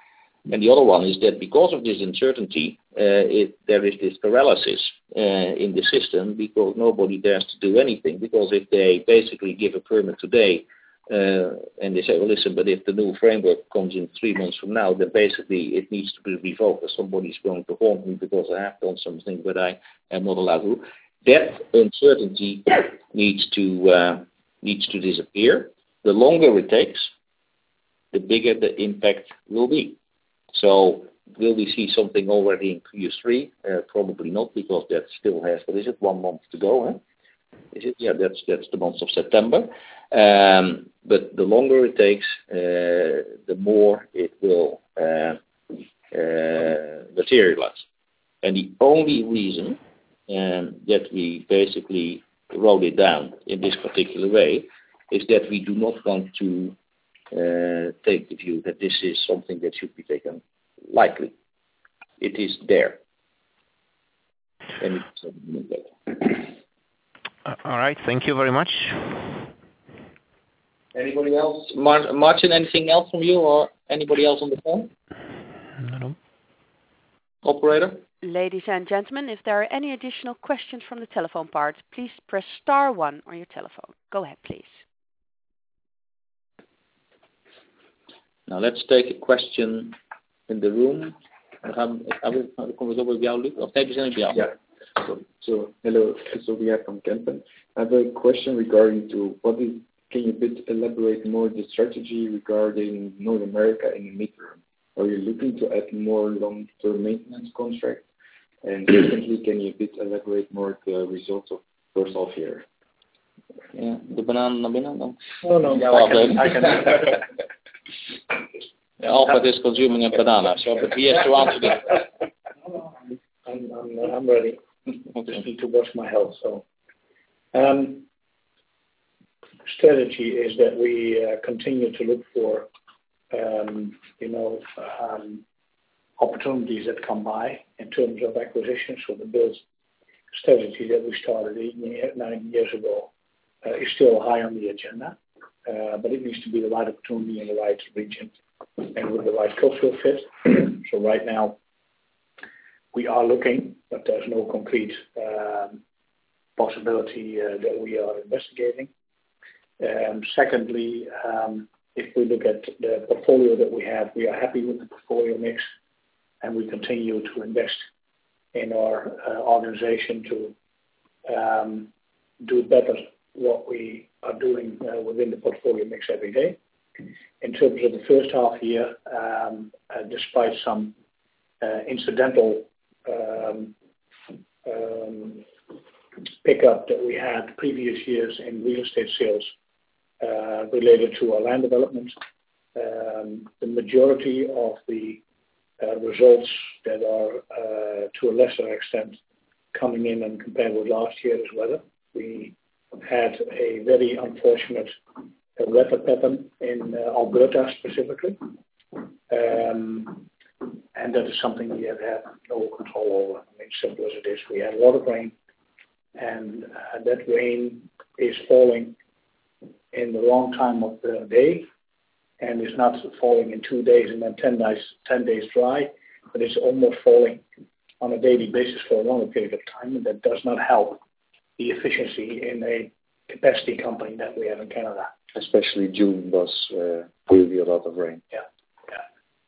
And the other one is that because of this uncertainty, uh, it, there is this paralysis uh, in the system because nobody dares to do anything. Because if they basically give a permit today uh, and they say, well, listen, but if the new framework comes in three months from now, then basically it needs to be revoked. Or somebody's going to haunt me because I have done something that I am not allowed to. That uncertainty needs to uh, needs to disappear. The longer it takes, the bigger the impact will be. So will we see something already in Q three? Uh, probably not, because that still has, what is it, one month to go, huh? Is it? Yeah, that's that's the month of September. Um, but the longer it takes, uh, the more it will uh, uh, materialize. And the only reason um, that we basically wrote it down in this particular way is that we do not want to Uh, take the view that this is something that should be taken lightly. It is there. And it's uh, all right, thank you very much. Anybody else? Mar- Martin, anything else from you or anybody else on the phone? No. Operator? Ladies and gentlemen, if there are any additional questions from the telephone part, please press star one on your telephone. Go ahead, please. Now let's take a question in the room. Gaan we, komen we zo bij jou, Luc? Of nee, we zijn bij jou. Yeah. So, so hello, Sylvia from Kempen. I have a question regarding to what is, can you a bit elaborate more the strategy regarding North America in the midterm? Are you looking to add more long-term maintenance contracts? And secondly, can you a bit elaborate more the results of first half year? Yeah, de banaan naar binnen dan? Oh no, yeah, I can, I can. Yeah, Alfred is consuming a banana, so but he has to answer this. I'm, I'm, I'm ready. I just need to watch my health. So, um, strategy is that we uh, continue to look for, um, you know, um, opportunities that come by in terms of acquisitions. So the build strategy that we started eight, nine years ago uh, is still high on the agenda. Uh, but it needs to be the right opportunity in the right region and with the right cultural fit. So right now we are looking, but there's no concrete um, possibility uh, that we are investigating. Um, secondly, um, if we look at the portfolio that we have, we are happy with the portfolio mix, and we continue to invest in our uh, organization to um, do better what we are doing uh, within the portfolio mix every day. In terms of the first half year, um, uh, despite some uh, incidental um, um, pickup that we had previous years in real estate sales uh, related to our land development, um, the majority of the uh, results that are uh, to a lesser extent coming in and compared with last year is weather. We had a very unfortunate uh, weather pattern in uh, Alberta specifically, um, and that is something we have had no control over. I mean, simple as it is, we had a lot of rain, and uh, that rain is falling in the wrong time of the day, and is not falling in two days and then ten days, ten days dry, but it's almost falling on a daily basis for a longer period of time, and that does not help the efficiency in a capacity company that we have in Canada. Especially June was uh, really a lot of rain. Yeah, yeah.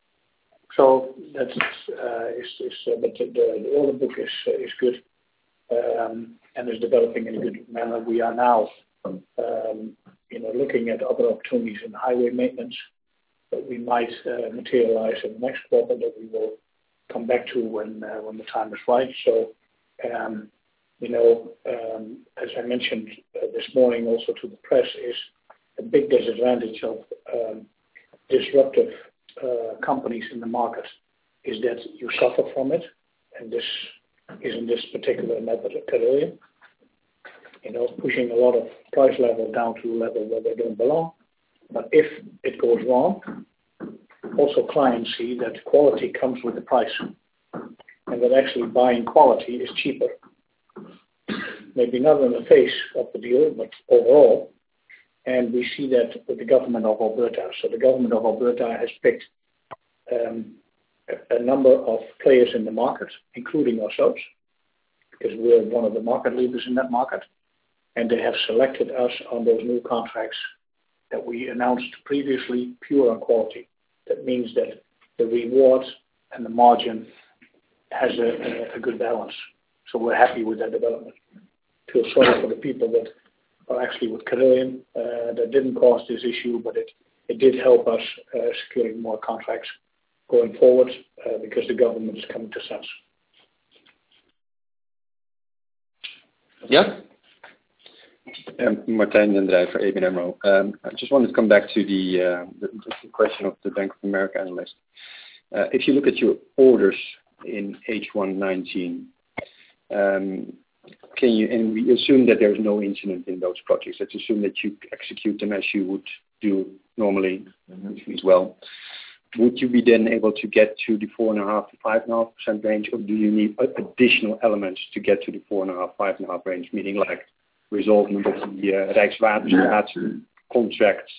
So that's uh, is, is uh, but the, the order book is uh, is good um, and is developing in a good manner. We are now, um, you know, looking at other opportunities in highway maintenance that we might uh, materialize in the next quarter that we will come back to when uh, when the time is right. So. Um, You know, um, as I mentioned uh, this morning also to the press, is a big disadvantage of um, disruptive uh, companies in the market is that you suffer from it, and this is in this particular area. You know, pushing a lot of price level down to a level where they don't belong. But if it goes wrong, also clients see that quality comes with the price, and that actually buying quality is cheaper. Maybe not on the face of the deal, but overall. And we see that with the government of Alberta. So the government of Alberta has picked um, a, a number of players in the market, including ourselves, because we're one of the market leaders in that market, and they have selected us on those new contracts that we announced previously, pure on quality. That means that the reward and the margin has a, a, a good balance. So we're happy with that development. Feel sorry for the people that are actually with Carillion. Uh, that didn't cause this issue, but it, it did help us uh, securing more contracts going forward uh, because the government is coming to sense. Yeah. Um, Martijn den Drijver, A B N AMRO. Um, I just wanted to come back to the, uh, the, the question of the Bank of America analyst. Uh, if you look at your orders in H one nineteen, um, can you, and we assume that there's no incident in those projects. Let's assume that you execute them as you would do normally mm-hmm. as well. Would you be then able to get to the four and a half to five and a half percent range, or do you need additional elements to get to the four and a half, five and a half range? Meaning like resolvement of the uh, Rijkswaterstaat contracts,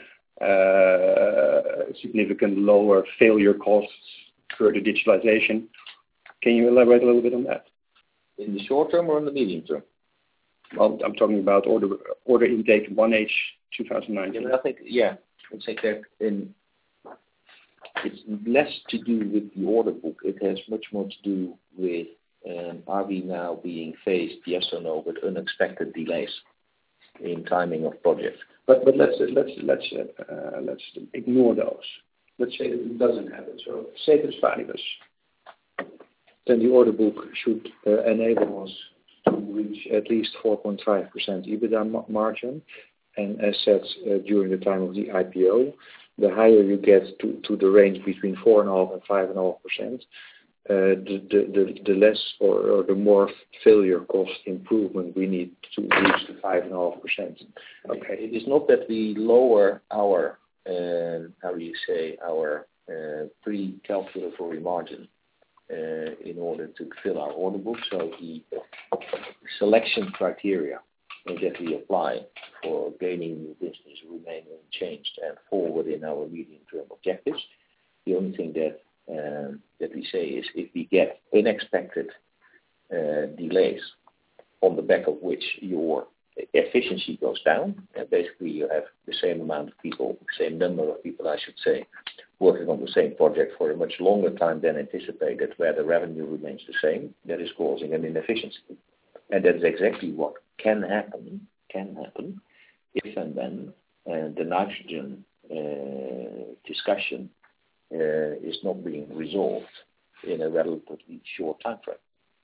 uh, significant lower failure costs, further digitalization. Can you elaborate a little bit on that? In the short term or in the medium term? Well, I'm talking about order order intake one H twenty nineteen. Yeah, I think, yeah, I'd say that in, it's less to do with the order book. It has much more to do with um, are we now being faced, yes or no, with unexpected delays in timing of projects. But but let's let's let's uh, let's ignore those. Let's say that it doesn't happen. So ceteris paribus. Then the order book should uh, enable us to reach at least four point five percent EBITDA ma- margin. And as said uh, during the time of the I P O, the higher you get to, to the range between four point five and five point five percent, uh, the, the, the, the less or, or the more failure cost improvement we need to reach the five point five percent. Okay. It is not that we lower our, uh, how do you say, our uh, pre-calculatory margin uh, in order to fill our order book. So the selection criteria that we apply for gaining new business remain unchanged and fall within our medium-term objectives. The only thing that um, that we say is if we get unexpected uh, delays on the back of which your efficiency goes down, and basically you have the same amount of people, the same number of people, I should say, working on the same project for a much longer time than anticipated, where the revenue remains the same, that is causing an inefficiency. And that is exactly what can happen, can happen, if and when uh, the nitrogen uh, discussion uh, is not being resolved in a relatively short time frame.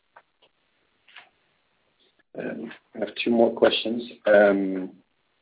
Um, I have two more questions. Um,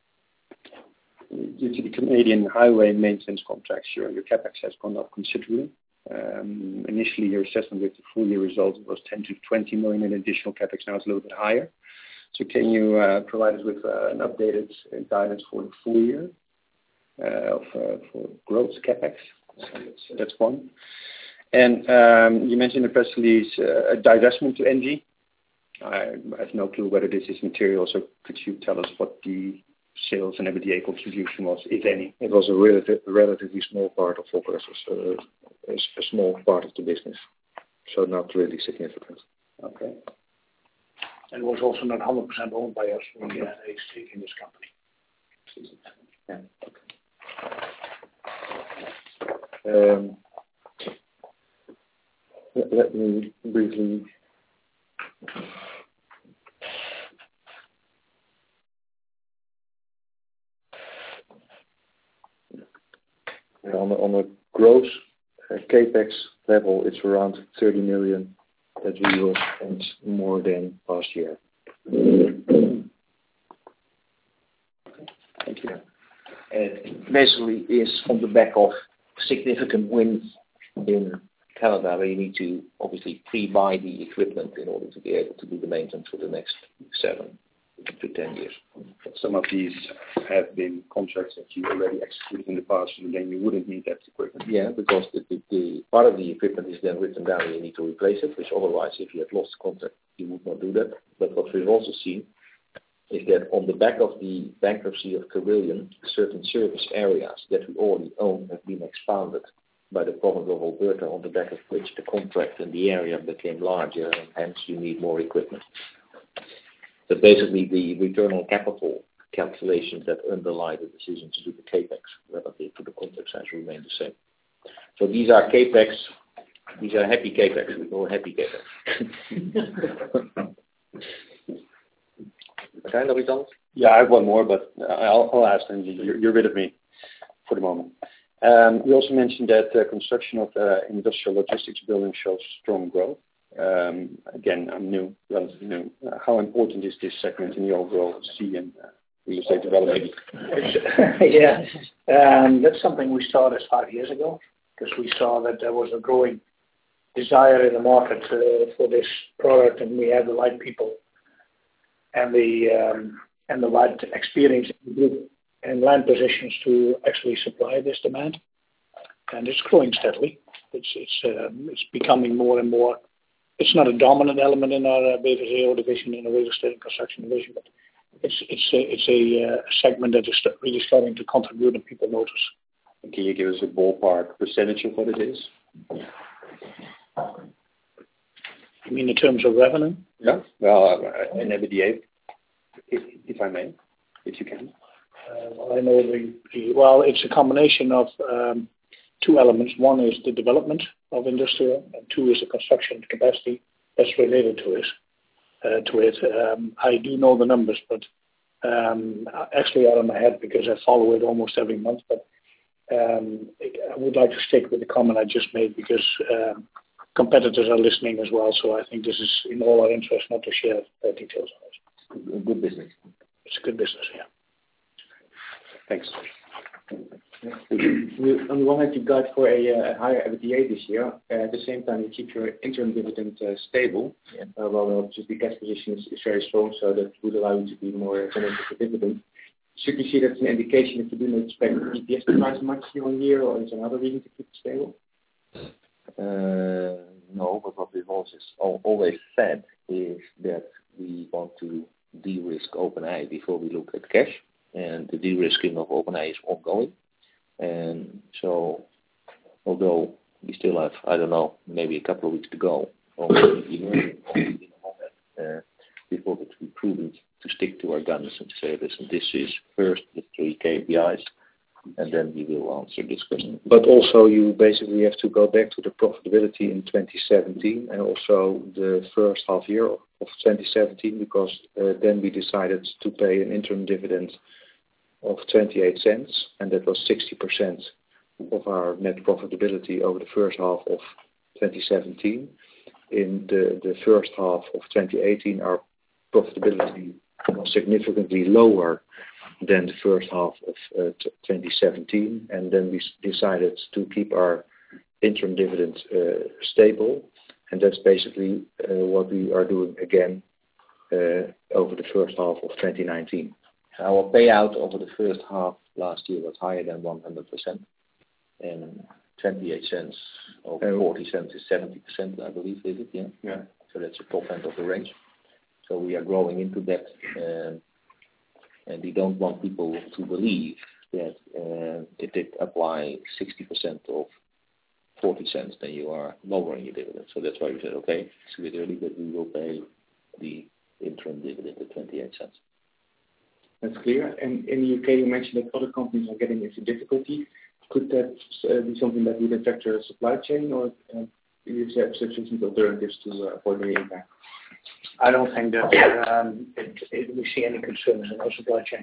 due to the Canadian highway maintenance contracts, your, your capex has gone up considerably. Um, initially, your assessment with the full year results was ten to twenty million in additional capex. Now it's a little bit higher. So can you uh, provide us with uh, an updated guidance for the full year uh, of, uh, for growth capex? So that's, that's one. And um, you mentioned in the press release uh, a divestment to N G. I have no clue whether this is material, so could you tell us what the sales and EBITDA contribution was, if any? It was a relative, relatively small part of Volker, so a, a small part of the business, so not really significant. Okay. And it was also not one hundred percent owned by us. We had a stake in this company. Yeah. Okay. Um, let, let me briefly. On a, on a gross uh, capex level, it's around thirty million that we will spend more than last year. Thank you. It basically is on the back of significant wins in Canada, where you need to obviously pre-buy the equipment in order to be able to do the maintenance for the next seven to ten years. Some of these have been contracts that you already executed in the past, and then you wouldn't need that equipment. Yeah, because the, the, the part of the equipment is then written down and you need to replace it, which otherwise, if you had lost the contract, you would not do that. But what we've also seen is that on the back of the bankruptcy of Carillion, certain service areas that we already own have been expanded by the province of Alberta, on the back of which the contract in the area became larger, and hence you need more equipment. So basically, the return on capital calculations that underlie the decision to do the capex relative to the contract size remain the same. So these are capex. These are happy capex. We call happy capex. Okay, no results? Yeah, I have one more, but I'll, I'll ask them. You're, you're rid of me for the moment. Um, you also mentioned that uh, construction of uh, industrial logistics buildings shows strong growth. Um, again, I'm new, relatively new. Uh, how important is this segment in the overall C and uh, real estate development? yeah, um, that's something we started five years ago because we saw that there was a growing desire in the market uh, for this product, and we had the right people and the um, and the right experience in the group and land positions to actually supply this demand, and it's growing steadily. It's it's um, it's becoming more and more. It's not a dominant element in our uh, B V Z O division, in the real estate and construction division, but it's it's a, it's a uh, segment that is st- really starting to contribute and people notice. And can you give us a ballpark percentage of what it is? You mean in terms of revenue? Yeah. Well, uh, an EBITDA, if, if I may, if you can. Uh, well, I know the, the well, it's a combination of um, two elements. One is the development of industrial, and two is the construction capacity that's related to it. Uh, to it, um, I do know the numbers, but um, actually out of my head because I follow it almost every month. But um, I would like to stick with the comment I just made because um, competitors are listening as well. So I think this is in all our interest not to share uh, details on it. Good business. It's a good business, yeah. Thanks. You, on the one hand, you guide for a, uh, higher EBITDA this year. Uh, at the same time, you keep your interim dividend uh, stable. Yeah. Uh, well, just the cash position is, is very strong, so that would allow you to be more generous with the dividend. Should we see that as an indication that you do not expect E P S to rise much year on year, or is there another reason to keep it stable? Uh, no, but what we've always, always said is that we want to de-risk OpenAI before we look at cash, and the de-risking of OpenAI is ongoing. And so, although we still have, I don't know, maybe a couple of weeks to go, or maybe even uh, we thought it would be prudent to stick to our guns and say, listen, this is first the three K P Is, and then we will answer this question. But also you basically have to go back to the profitability in twenty seventeen and also the first half year of, of twenty seventeen, because uh, then we decided to pay an interim dividend of twenty-eight cents, and that was sixty percent of our net profitability over the first half of twenty seventeen. In the, the first half of twenty eighteen, our profitability was significantly lower than the first half of uh, t- twenty seventeen, and then we s- decided to keep our interim dividend uh, stable, and that's basically uh, what we are doing again uh, over the first half of twenty nineteen. Our payout over the first half last year was higher than one hundred percent, and twenty-eight cents over forty cents is seventy percent, I believe, is it? Yeah. Yeah. So that's the top end of the range. So we are growing into that, um, and we don't want people to believe that uh, if they apply sixty percent of forty cents, then you are lowering your dividend. So that's why we said, okay, it's a bit early, but we will pay the interim dividend at twenty-eight cents. That's clear. And in the U K, you mentioned that other companies are getting into difficulty. Could that uh, be something that would affect your supply chain, or uh, do you have sufficient alternatives to uh, avoid the impact? I don't think that um, it, it, we see any concerns in our supply chain.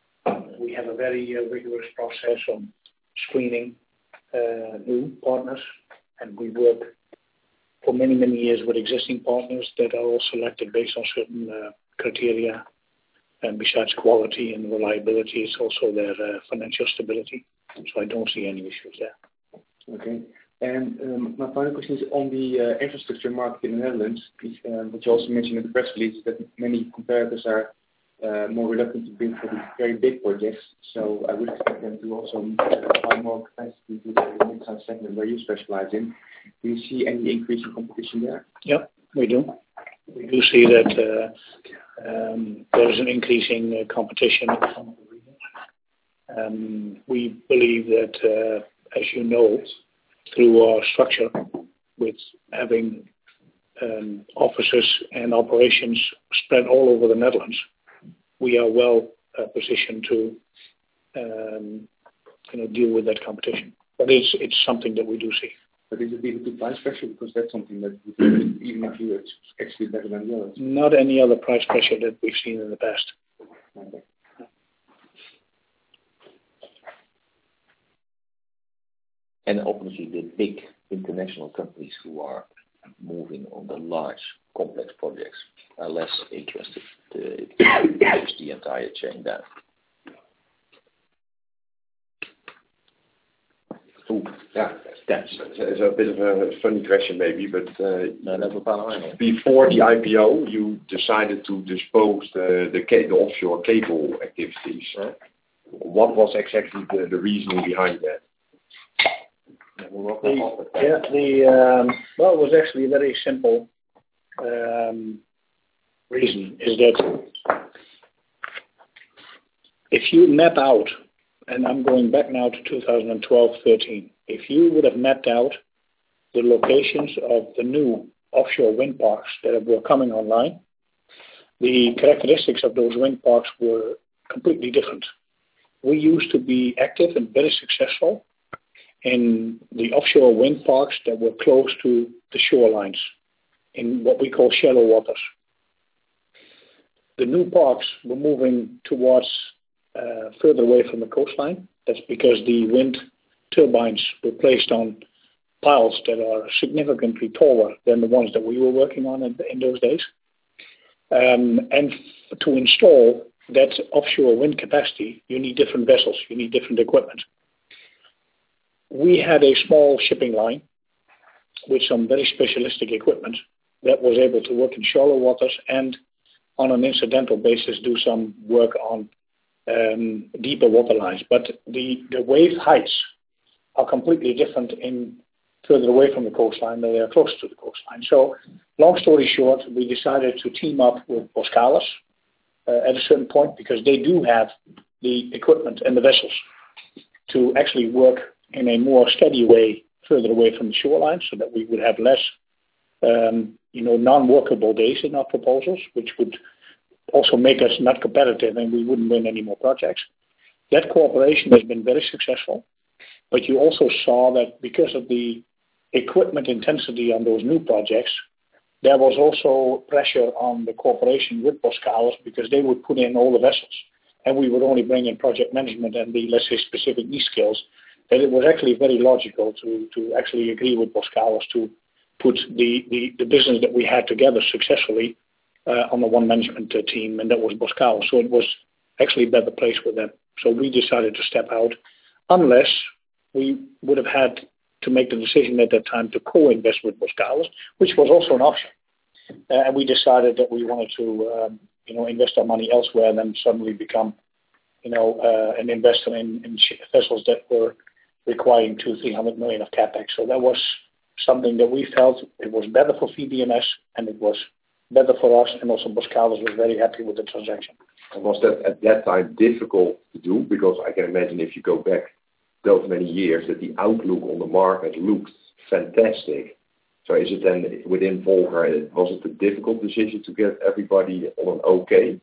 We have a very uh, rigorous process on screening uh, new partners, and we work for many, many years with existing partners that are all selected based on certain uh, criteria. And besides quality and reliability, it's also their uh, financial stability. So I don't see any issues there. Okay. And um, my final question is on the uh, infrastructure market in the Netherlands, uh, which you also mentioned in the press release, that many competitors are uh, more reluctant to bid for these very big projects. So I would expect them to also apply more capacity to the mid-size segment where you specialize in. Do you see any increase in competition there? Yeah, we do. We do see that uh, um, there is an increasing uh, competition in some of the regions. Um, we believe that, uh, as you know, through our structure with having um, offices and operations spread all over the Netherlands, we are well uh, positioned to um, you know, deal with that competition. But it's it's something that we do see. But is it even to price pressure? Because that's something that even if you actually better than the others. Not any other price pressure that we've seen in the past. Okay. And obviously the big international companies who are moving on the large complex projects are less interested to push the entire chain down. Ooh, yeah, that's, that's a bit of a funny question maybe, but uh, no, before the I P O you decided to dispose the, the, the offshore cable activities. Right? What was exactly the, the reasoning behind that? The, yeah, the um, well, it was actually a very simple um, reason. Is that if you map out, and I'm going back now to two thousand twelve thirteen, if you would have mapped out the locations of the new offshore wind parks that were coming online, the characteristics of those wind parks were completely different. We used to be active and very successful in the offshore wind parks that were close to the shorelines in what we call shallow waters. The new parks were moving towards uh, further away from the coastline. That's because the wind turbines were placed on piles that are significantly taller than the ones that we were working on in, in those days. Um, and f- to install that offshore wind capacity, you need different vessels, you need different equipment. We had a small shipping line with some very specialistic equipment that was able to work in shallow waters and on an incidental basis do some work on um, deeper water lines. But the, the wave heights are completely different in further away from the coastline than they are close to the coastline. So long story short, we decided to team up with Boskalis uh, at a certain point because they do have the equipment and the vessels to actually work in a more steady way further away from the shoreline so that we would have less um, you know, non-workable days in our proposals, which would also make us not competitive and we wouldn't win any more projects. That cooperation has been very successful, but you also saw that because of the equipment intensity on those new projects, there was also pressure on the cooperation with Boskalis because they would put in all the vessels and we would only bring in project management and the, let's say, specific niche skills. That it was actually very logical to, to actually agree with Boskalis to put the, the, the business that we had together successfully uh, on the one management uh, team, and that was Boskalis. So it was actually a better place with them. So we decided to step out, unless we would have had to make the decision at that time to co-invest with Boskalis, which was also an option. Uh, and we decided that we wanted to um, you know, invest our money elsewhere than suddenly become you know, uh, an investor in, in vessels that were requiring two, three hundred million of capex. So that was something that we felt it was better for V B M S and it was better for us, and also Boskalis was very happy with the transaction. And was that at that time difficult to do? Because I can imagine if you go back those many years that the outlook on the market looked fantastic. So is it then within Volker, was it a difficult decision to get everybody on an okay?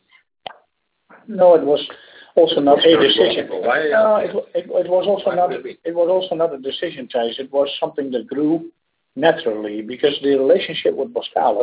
No, it was also not a decision. No, it, it, it was also not. It was also not a decision, Thijs. It was something that grew naturally because the relationship with Boskalis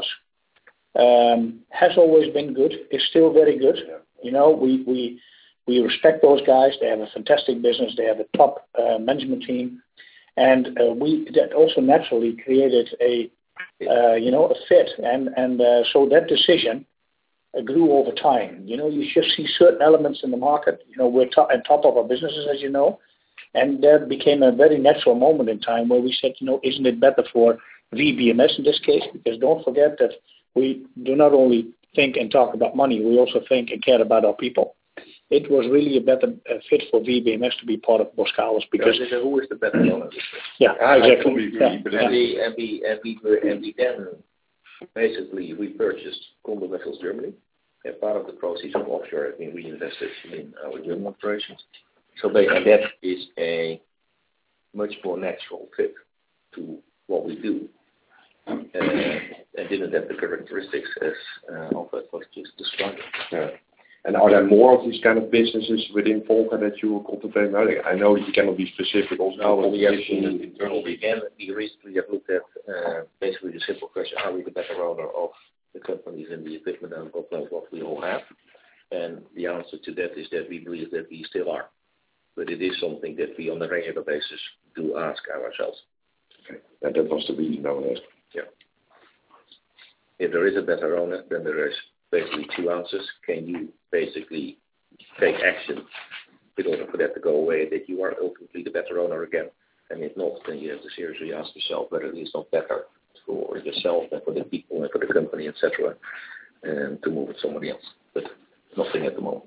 um, has always been good. It's still very good. You know, we we we respect those guys. They have a fantastic business. They have a top uh, management team, and uh, we that also naturally created a uh, you know a fit. And and uh, so that decision grew over time. You know, you just see certain elements in the market. You know, we're top, on top of our businesses, as you know, and that became a very natural moment in time where we said, you know, isn't it better for V B M S in this case? Because don't forget that we do not only think and talk about money, we also think and care about our people. It was really a better uh, fit for V B M S to be part of Boskalis because yeah, who is the better owner? Yeah, I exactly. Agree, yeah, but yeah. And, we, and, we, and, we, and we then basically we purchased Condor Vessels Germany. And part of the proceeds from offshore have been reinvested in our German operations. So and that is a much more natural fit to what we do uh, and didn't have the characteristics as uh, Alfred was just describing. Yeah. And are there more of these kind of businesses within Volker that you will contemplate? I know you cannot be specific also. No, we have to internally again. We recently have looked at uh, basically the simple question: are we the better owner of the companies and the equipment and God knows what we all have? And the answer to that is that we believe that we still are. But it is something that we on a regular basis do ask ourselves. Okay. And that was the reason now. Yeah. If there is a better owner, then there is basically two answers. Can you basically take action in order for that to go away, that you are ultimately the better owner again? And if not, then you have to seriously ask yourself whether it is not better for yourself and for the people and for the company, et cetera, and to move with somebody else. But nothing at the moment.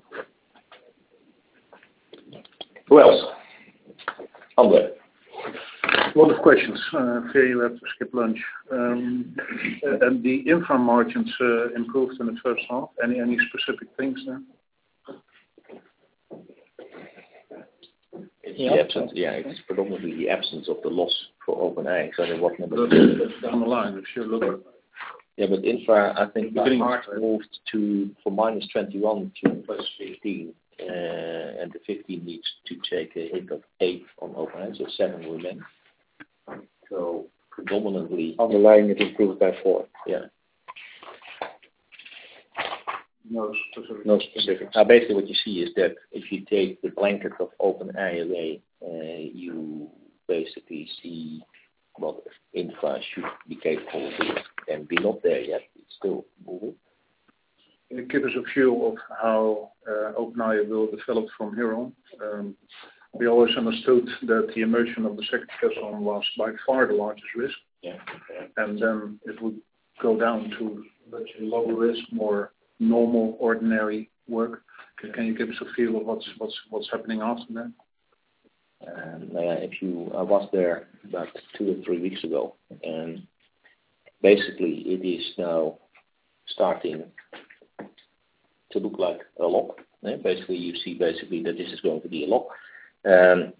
Who else? Andre. A lot of questions. Uh, fear you have to skip lunch. Um, uh, and the infra margins uh, improved in the first half. Any any specific things there? It's yeah. the absence. Yeah, it's predominantly the absence of the loss for OpenAI. So there was number down the line, if you look at. Yeah, but infra, I think by March moved to from minus twenty-one to plus fifteen, uh, and the fifteen needs to take a hit of eight on OpenAI, so seven remain. So predominantly underlying it improved by four. Yeah. No specific. No specific. Now, basically, what you see is that if you take the blanket of OpenAI away, uh, you basically see what infra should be capable of doing, and we're not there yet. It's still moving. Can you give us a view of how uh, OpenAI will develop from here on? Um, we always understood that the immersion of the second cassette was by far the largest risk, yeah. and then it would go down to let's say lower risk, more normal, ordinary work. Can, can you give us a feel of what's what's what's happening after that? Um, uh, if you, I was there about two or three weeks ago, and basically it is now starting to look like a lock. Yeah? Basically, you see basically that this is going to be a lock. Um,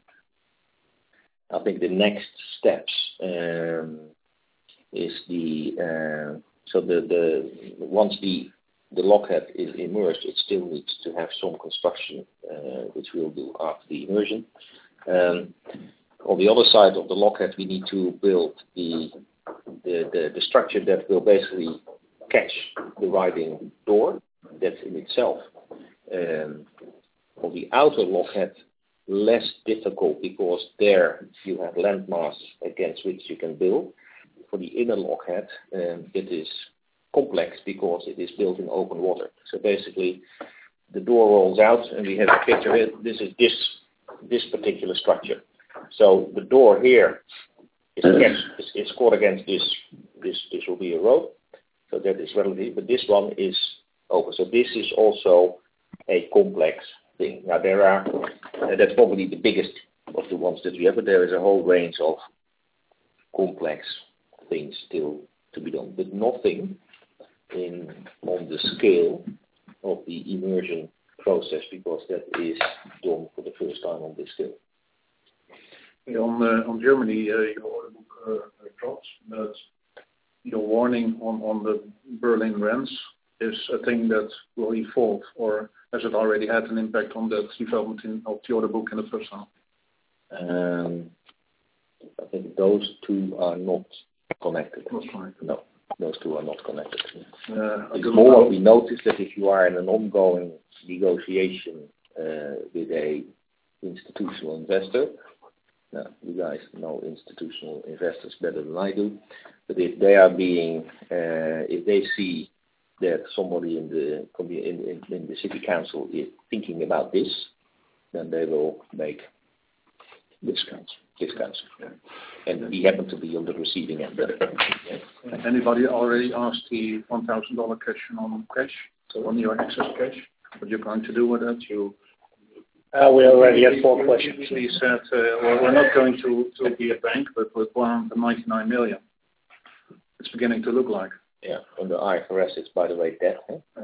I think the next steps um, is the uh, so the the once the the lockhead is immersed, it still needs to have some construction, uh, which we'll do after the immersion. Um, on the other side of the lockhead, we need to build the, the, the, the structure that will basically catch the riding door. That's in itself. Um, on the outer lockhead, less difficult because there you have landmass against which you can build. For the inner lockhead, um, it is complex because it is built in open water. So basically, the door rolls out, and we have a picture of it. This is this. this particular structure. So the door here is, kept, is, is caught against this, this, this will be a road. So that is relative, but this one is open. So this is also a complex thing. Now there are, uh, that's probably the biggest of the ones that we have, but there is a whole range of complex things still to be done, but nothing in on the scale of the immersion process, because that is done for the first time on this scale. Yeah, on uh, on Germany, uh, your order book uh, drops, but your warning on, on the Berlin rents is a thing that will evolve, or has it already had an impact on the development in, of the order book in the first half? Um, I think those two are not connected. Not connected. No, those two are not connected. Uh, it's more what we noticed that if you are in an ongoing negotiation uh, with a institutional investor, now you guys know institutional investors better than I do, but if they are being, uh, if they see that somebody in the in, in, in the city council is thinking about this, then they will make discounts. Discounts. Yeah. And we happen to be on the receiving end. Yeah. Anybody already asked the one thousand dollars question on cash, so on your excess cash? What you're going to do with it? You uh, we already had four questions. We said uh, well, we're not going to, to be a bank, but with one hundred ninety-nine million. It's beginning to look like. Yeah, on the I F R S, it's by the way debt. Huh? Uh,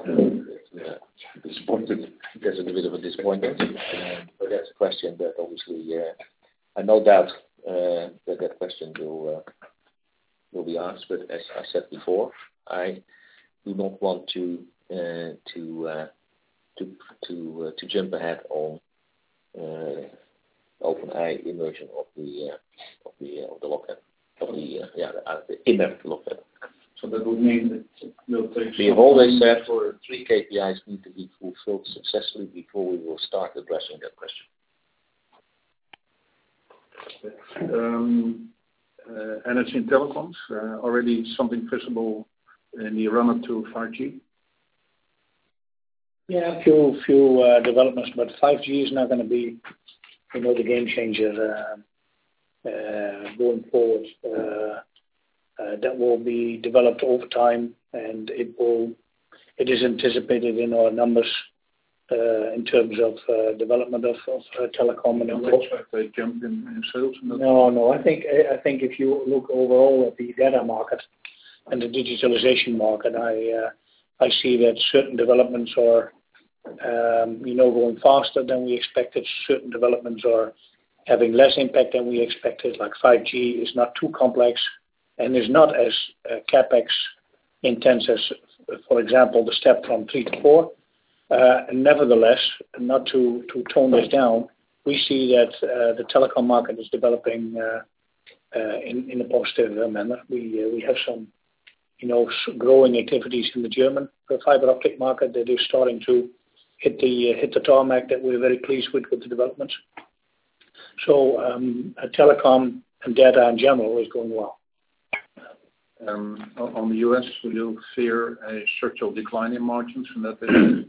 uh, disappointed. There's a bit of a disappointment, uh, but that's a question that obviously uh, I no doubt uh, that that question will uh, will be asked. But as I said before, I do not want to uh, to uh, to to uh, to jump ahead on uh, OpenAI immersion of the uh, of the uh, of the lockhead of the uh, yeah the, uh, the inner lockhead. So that would mean that it will take. We have always said for three K P Is need to be fulfilled successfully before we will start addressing that question. Um, uh, energy and telecoms, uh, already something visible in the run-up to five G? Yeah, a few, few uh, developments, but five G is not going to be, you know, the game changer uh, uh, going forward. Uh, uh, that will be developed over time, and it will. It is anticipated in our numbers uh, in terms of uh, development of, of uh, telecom. And you don't expect a jump in, in sales? In no, no. I think I think if you look overall at the data market and the digitalization market, I uh, I see that certain developments are, um, you know, going faster than we expected. Certain developments are having less impact than we expected. Like five G is not too complex and is not as uh, capex intense as, for example, the step from three to four. Uh, nevertheless, not to, to tone this down, we see that uh, the telecom market is developing uh, uh, in, in a positive uh, manner. We uh, we have some, you know, growing activities in the German fiber optic market that is starting to hit the uh, hit the tarmac that we're very pleased with with the developments. So um, uh, telecom and data in general is going well. Um, on the U S, do you fear a structural decline in margins in that area?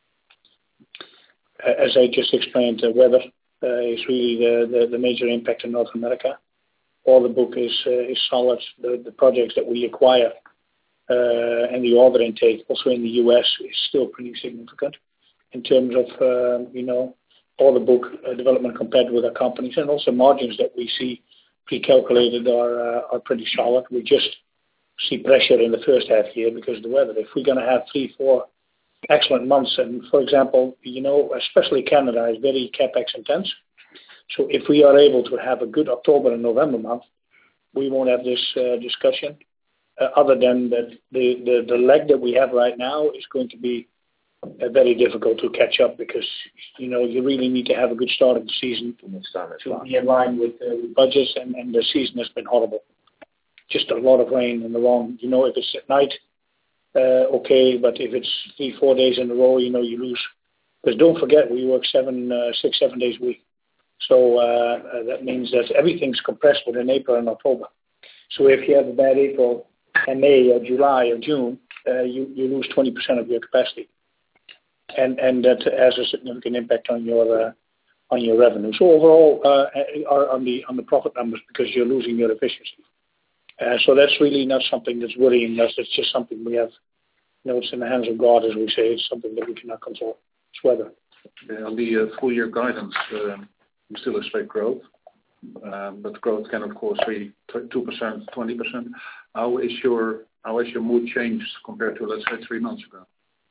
As I just explained, the weather uh, is really the, the, the major impact in North America. Order book is uh, is solid. The, the projects that we acquire uh, and the order intake also in the U S is still pretty significant in terms of uh, you know order book uh, development compared with our companies, and also margins that we see pre-calculated are uh, are pretty solid. We just see pressure in the first half year because of the weather. If we're going to have three, four excellent months, and for example, you know, especially Canada is very capex intense. So if we are able to have a good October and November month, we won't have this uh, discussion. Uh, other than that, the, the the leg that we have right now is going to be uh, very difficult to catch up because you know you really need to have a good start of the season to be in line with uh, budgets, and, and the season has been horrible. Just a lot of rain in the wrong. You know, if it's at night, uh, okay, but if it's three, four days in a row, you know, you lose. Because don't forget, we work seven, uh, six, seven days a week. So uh, uh, that means that everything's compressed within April and October. So if you have a bad April and May or July or June, uh, you, you lose twenty percent of your capacity. And and that has a significant impact on your uh, on your revenue. So overall, uh, on the on the profit numbers because you're losing your efficiency. Uh, so that's really not something that's worrying us. It's just something we have, you know, it's in the hands of God, as we say. It's something that we cannot control. It's weather. Yeah, on the uh, full year guidance, uh, we still expect growth, uh, but growth can of course be two percent, twenty percent. How is your how has your mood changed compared to, let's say, three months ago?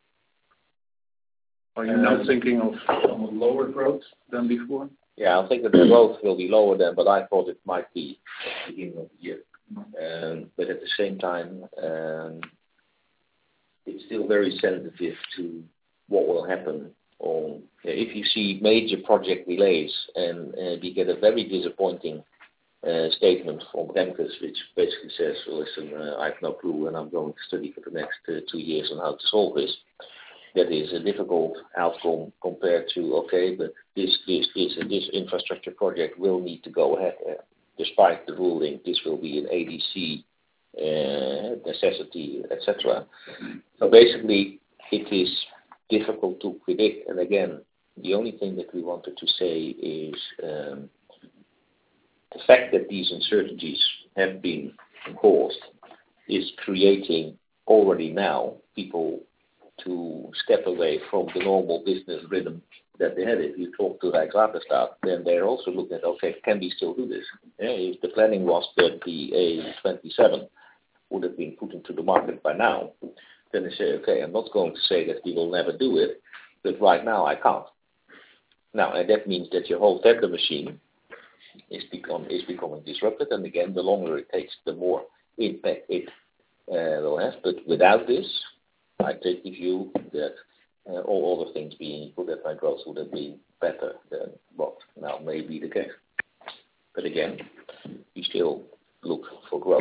Are you now um, thinking of, of lower growth than before? Yeah, I think that the growth will be lower than, but I thought it might be at the beginning of the year. Um, but at the same time, um, it's still very sensitive to what will happen. On, if you see major project delays and uh, we get a very disappointing uh, statement from Remkes, which basically says, well, listen, uh, I have no clue and I'm going to study for the next uh, two years on how to solve this. That is a difficult outcome compared to, okay, but this, this, this, and this infrastructure project will need to go ahead. Uh, Despite the ruling, this will be an A D C uh, necessity, et cetera. So basically, it is difficult to predict. And again, the only thing that we wanted to say is um, the fact that these uncertainties have been caused is creating already now people to step away from the normal business rhythm that they had. If you talk to Rijkswaterstaat, then they're also looking at, okay, can we still do this? Yeah, if the planning was that the A twenty-seven would have been put into the market by now, then they say, okay, I'm not going to say that we will never do it, but right now I can't. Now, and that means that your whole tender machine is become is becoming disrupted. And again, the longer it takes, the more impact it uh, will have. But without this, I take the view that uh, all other things being equal, that my growth would have been better than what now may be the case. But again, we still look for growth.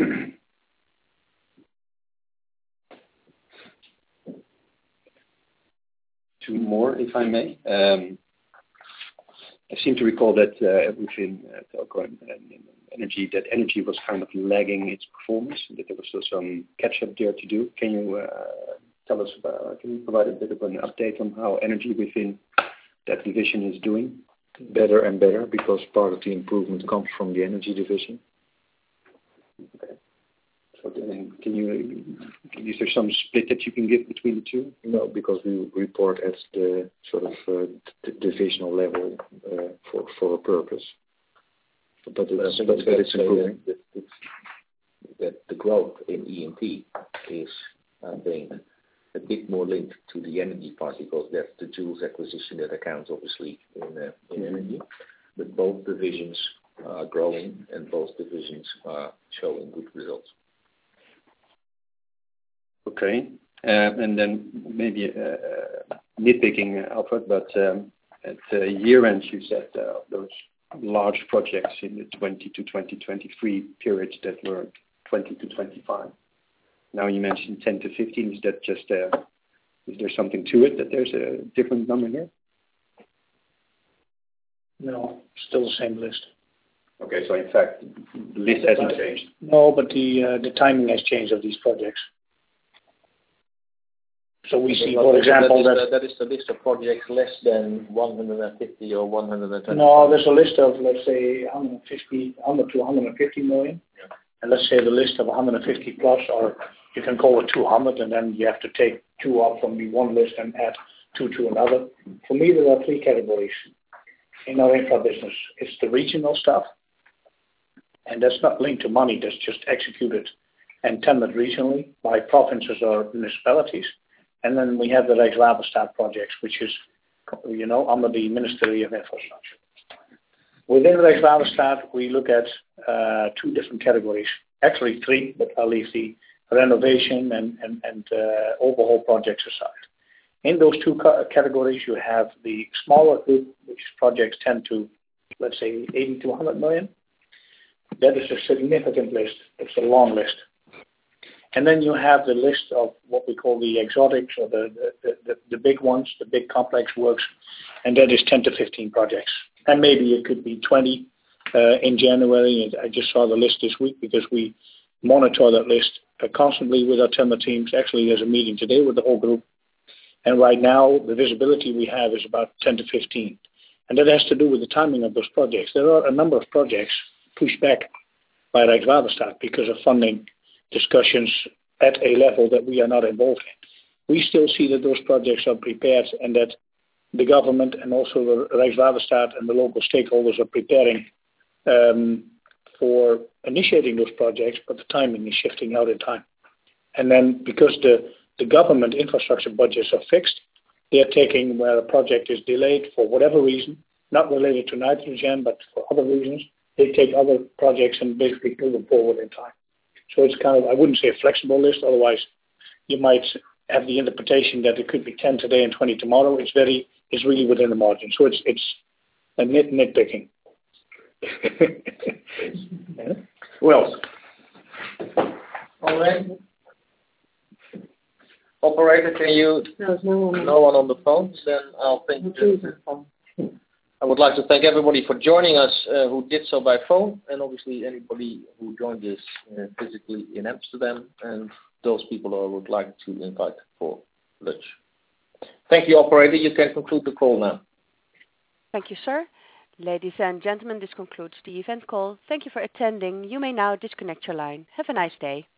Two more, if I may. Um, I seem to recall that uh, within uh, telco and, and energy, that energy was kind of lagging its performance, and that there was still some catch-up there to do. Can you uh, tell us about? Can you provide a bit of an update on how energy within that division is doing? Better and better, because part of the improvement comes from the energy division. Okay. So then can you, is there some split that you can give between the two? No, because we report at the sort of uh, d- divisional level uh, for for a purpose. But it's, but, but it's improving. That, that, that the growth in E and T is, I think, a bit more linked to the energy part, because that's the Joulz acquisition that accounts obviously in, uh, in mm-hmm. energy. But both divisions are growing and both divisions are showing good results. Okay. Uh, and then maybe uh, nitpicking, uh, Alfred, but um, at uh, year end you said uh, those large projects in the twenty to twenty twenty-three period that were twenty to twenty-five. Now you mentioned ten to fifteen. Is that just, uh, is there something to it that there's a different number here? No, still the same list. Okay, so in fact, the list hasn't changed. No, but the uh, the timing has changed of these projects. So we see, for example, that that, is, that is the list of projects less than one hundred fifty or one hundred twenty. No, there's a list of, let's say, one hundred fifty, one hundred to one hundred fifty million. Yeah. And let's say the list of one hundred fifty plus, or you can call it two hundred, and then you have to take two up from the one list and add two to another. For me, there are three categories in our infra business. It's the regional stuff, and that's not linked to money. That's just executed and tendered regionally by provinces or municipalities. And then we have the Rijkswaterstaat projects, which is, you know, under the Ministry of Infrastructure. Within Rijkswaterstaat, we look at uh, two different categories, actually three, but I'll leave the renovation and, and, and uh, overhaul projects aside. In those two ca- categories, you have the smaller group, which projects tend to, let's say, eighty to one hundred million. That is a significant list. It's a long list. And then you have the list of what we call the exotics, or the, the, the, the big ones, the big complex works, and that is ten to fifteen projects. And maybe it could be twenty uh, in January. I just saw the list this week because we monitor that list uh, constantly with our tender teams. Actually, there's a meeting today with the whole group. And right now, the visibility we have is about ten to fifteen. And that has to do with the timing of those projects. There are a number of projects pushed back by Rijkswaterstaat because of funding discussions at a level that we are not involved in. We still see that those projects are prepared and that the government and also the Rijkswaterstaat and the local stakeholders are preparing um, for initiating those projects, but the timing is shifting out in time. And then because the, the government infrastructure budgets are fixed, they are taking where a project is delayed for whatever reason, not related to nitrogen, but for other reasons, they take other projects and basically move them forward in time. So it's kind of, I wouldn't say a flexible list, otherwise you might have the interpretation that it could be ten today and twenty tomorrow. It's very, it's really within the margin. So it's it's a nit nitpicking. Yeah. Who else? All right. Operator, can you? No, no one. No one on the phone. Then I'll think. I would like to thank everybody for joining us uh, who did so by phone, and obviously anybody who joined us uh, physically in Amsterdam, and those people who I would like to invite for lunch. Thank you, operator. You can conclude the call now. Thank you, sir. Ladies and gentlemen, this concludes the event call. Thank you for attending. You may now disconnect your line. Have a nice day.